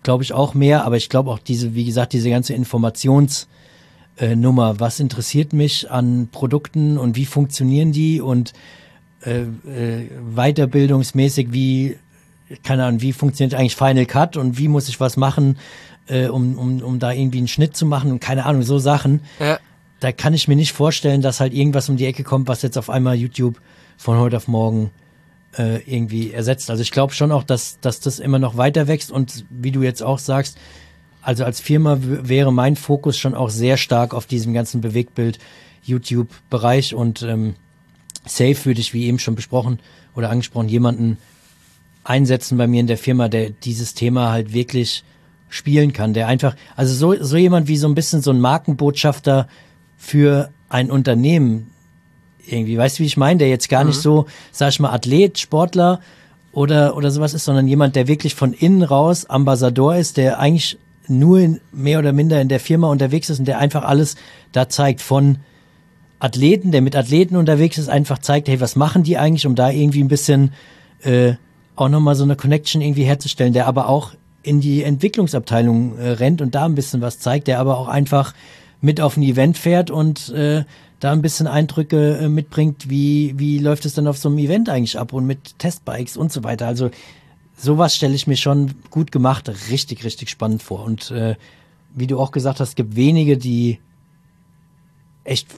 glaube ich auch mehr, aber ich glaube auch diese, wie gesagt, diese ganze Informations- Äh, Nummer, was interessiert mich an Produkten und wie funktionieren die und äh, äh, weiterbildungsmäßig, wie, keine Ahnung, wie funktioniert eigentlich Final Cut und wie muss ich was machen, äh, um, um, um da irgendwie einen Schnitt zu machen und keine Ahnung, so Sachen. Ja. Da kann ich mir nicht vorstellen, dass halt irgendwas um die Ecke kommt, was jetzt auf einmal YouTube von heute auf morgen äh, irgendwie ersetzt. Also ich glaube schon auch, dass, dass das immer noch weiter wächst und wie du jetzt auch sagst, also als Firma w- wäre mein Fokus schon auch sehr stark auf diesem ganzen Bewegtbild-YouTube-Bereich und ähm, safe würde ich, wie eben schon besprochen oder angesprochen, jemanden einsetzen bei mir in der Firma, der dieses Thema halt wirklich spielen kann, der einfach, also so, so jemand wie so ein bisschen so ein Markenbotschafter für ein Unternehmen irgendwie, weißt du, wie ich meine, der jetzt gar Mhm. nicht so, sag ich mal, Athlet, Sportler oder, oder sowas ist, sondern jemand, der wirklich von innen raus Ambassador ist, der eigentlich nur in, mehr oder minder in der Firma unterwegs ist und der einfach alles da zeigt von Athleten, der mit Athleten unterwegs ist, einfach zeigt, hey, was machen die eigentlich, um da irgendwie ein bisschen äh, auch nochmal so eine Connection irgendwie herzustellen, der aber auch in die Entwicklungsabteilung äh, rennt und da ein bisschen was zeigt, der aber auch einfach mit auf ein Event fährt und äh, da ein bisschen Eindrücke äh, mitbringt, wie, wie läuft es denn auf so einem Event eigentlich ab und mit Testbikes und so weiter. Also sowas stelle ich mir schon gut gemacht, richtig, richtig spannend vor. Und äh, wie du auch gesagt hast, es gibt wenige, die echt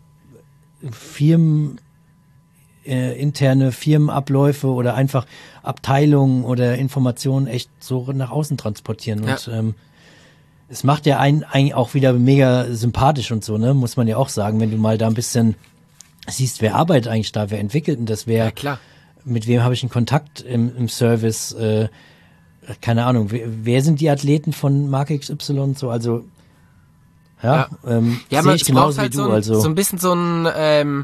Firmen, äh, interne Firmenabläufe oder einfach Abteilungen oder Informationen echt so nach außen transportieren. Ja. Und ähm, es macht ja einen eigentlich auch wieder mega sympathisch und so, ne? Muss man ja auch sagen, wenn du mal da ein bisschen siehst, wer arbeitet eigentlich da, wer entwickelt denn das, wer Ja, klar. mit wem habe ich einen Kontakt im, im Service, äh, keine Ahnung, wer, wer sind die Athleten von Marke X Y und so, also ja, ähm, Ja, sehe man, ich es braucht genauso halt wie du, so ein, also so ein bisschen so ein, ähm,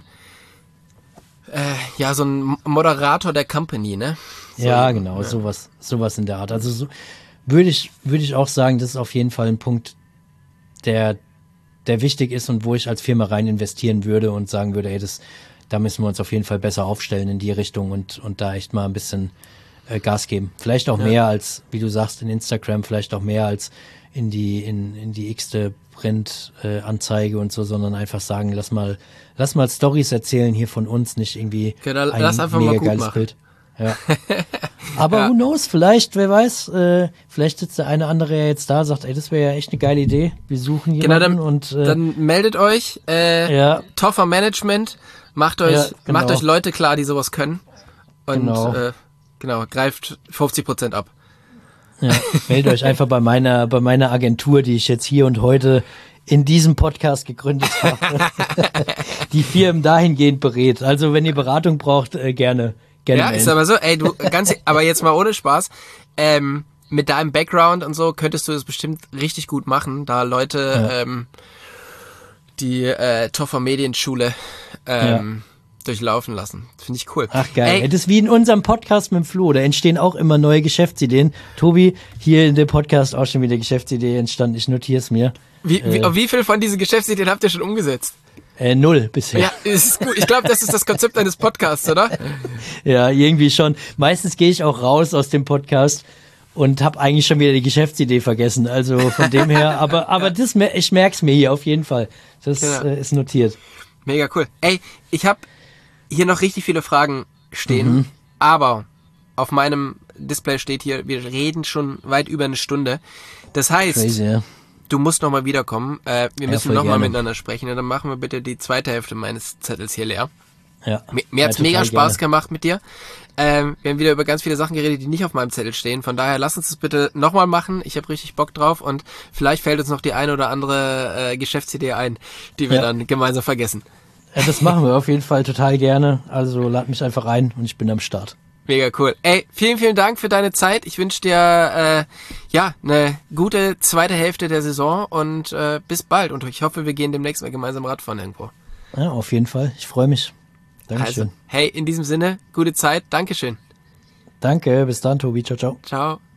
äh, ja, so ein Moderator der Company, ne? So, ja, genau, sowas, sowas in der Art. Also so würde ich, würde ich auch sagen, das ist auf jeden Fall ein Punkt, der, der wichtig ist und wo ich als Firma rein investieren würde und sagen würde, ey, das, da müssen wir uns auf jeden Fall besser aufstellen in die Richtung und, und da echt mal ein bisschen äh, Gas geben. Vielleicht auch Ja. mehr als, wie du sagst, in Instagram, vielleicht auch mehr als in die, in, in die x-te Print-Anzeige äh, Anzeige und so, sondern einfach sagen, lass mal, lass mal Stories erzählen hier von uns, nicht irgendwie Genau, ein lass einfach mega mal gut geiles machen. Bild. Ja. Aber Ja. who knows, vielleicht, wer weiß, äh, vielleicht sitzt der eine andere ja jetzt da, sagt, ey, das wäre ja echt eine geile Idee, wir suchen Genau, jemanden dann, und äh, dann meldet euch, äh, Ja. Toffer Management, macht euch, Ja, genau. macht euch Leute klar, die sowas können und Genau. äh, genau, greift fünfzig Prozent ab. ja, meldet euch einfach bei meiner, bei meiner Agentur, die ich jetzt hier und heute in diesem Podcast gegründet habe, die Firmen dahingehend berät. Also wenn ihr Beratung braucht, äh, gerne, gerne Ja, melden. ist aber so, ey, du, ganz, aber jetzt mal ohne Spaß, ähm, mit deinem Background und so könntest du das bestimmt richtig gut machen, da Leute, ähm, die äh, Toffer Medienschule ähm, durchlaufen lassen. Finde ich cool. Ach geil, Ey, das ist wie in unserem Podcast mit dem Flo, da entstehen auch immer neue Geschäftsideen. Tobi, hier in dem Podcast auch schon wieder Geschäftsidee entstanden, ich notiere es mir. wie, wie, äh, wie viel von diesen Geschäftsideen habt ihr schon umgesetzt? Äh, null bisher. Ja, ist gut. Ich glaube, das ist das Konzept eines Podcasts, oder? Ja, irgendwie schon. Meistens gehe ich auch raus aus dem Podcast und habe eigentlich schon wieder die Geschäftsidee vergessen. Also von dem her, aber aber das mer- ich merk's mir hier auf jeden Fall. Das Genau. äh, ist notiert. Mega cool. Ey, ich habe hier noch richtig viele Fragen stehen, Mhm. aber auf meinem Display steht hier, wir reden schon weit über eine Stunde. Das heißt, Crazy, ja. du musst nochmal wiederkommen. Äh, wir müssen voll nochmal gerne. miteinander sprechen und dann machen wir bitte die zweite Hälfte meines Zettels hier leer. Ja. Mir, mir hat's Ja, mega total Spaß gerne. gemacht mit dir. Ähm, wir haben wieder über ganz viele Sachen geredet, die nicht auf meinem Zettel stehen. Von daher lass uns das bitte nochmal machen. Ich habe richtig Bock drauf und vielleicht fällt uns noch die eine oder andere äh, Geschäftsidee ein, die wir Ja. dann gemeinsam vergessen. Ja, das machen wir auf jeden Fall total gerne. Also lad mich einfach ein und ich bin am Start. Mega cool. Ey, vielen, vielen Dank für deine Zeit. Ich wünsche dir äh, ja eine gute zweite Hälfte der Saison und äh, bis bald. Und ich hoffe, wir gehen demnächst mal gemeinsam Radfahren irgendwo. Ja, auf jeden Fall. Ich freue mich. Dankeschön. Also, hey, in diesem Sinne, gute Zeit. Dankeschön. Danke, bis dann, Tobi. Ciao, ciao. Ciao.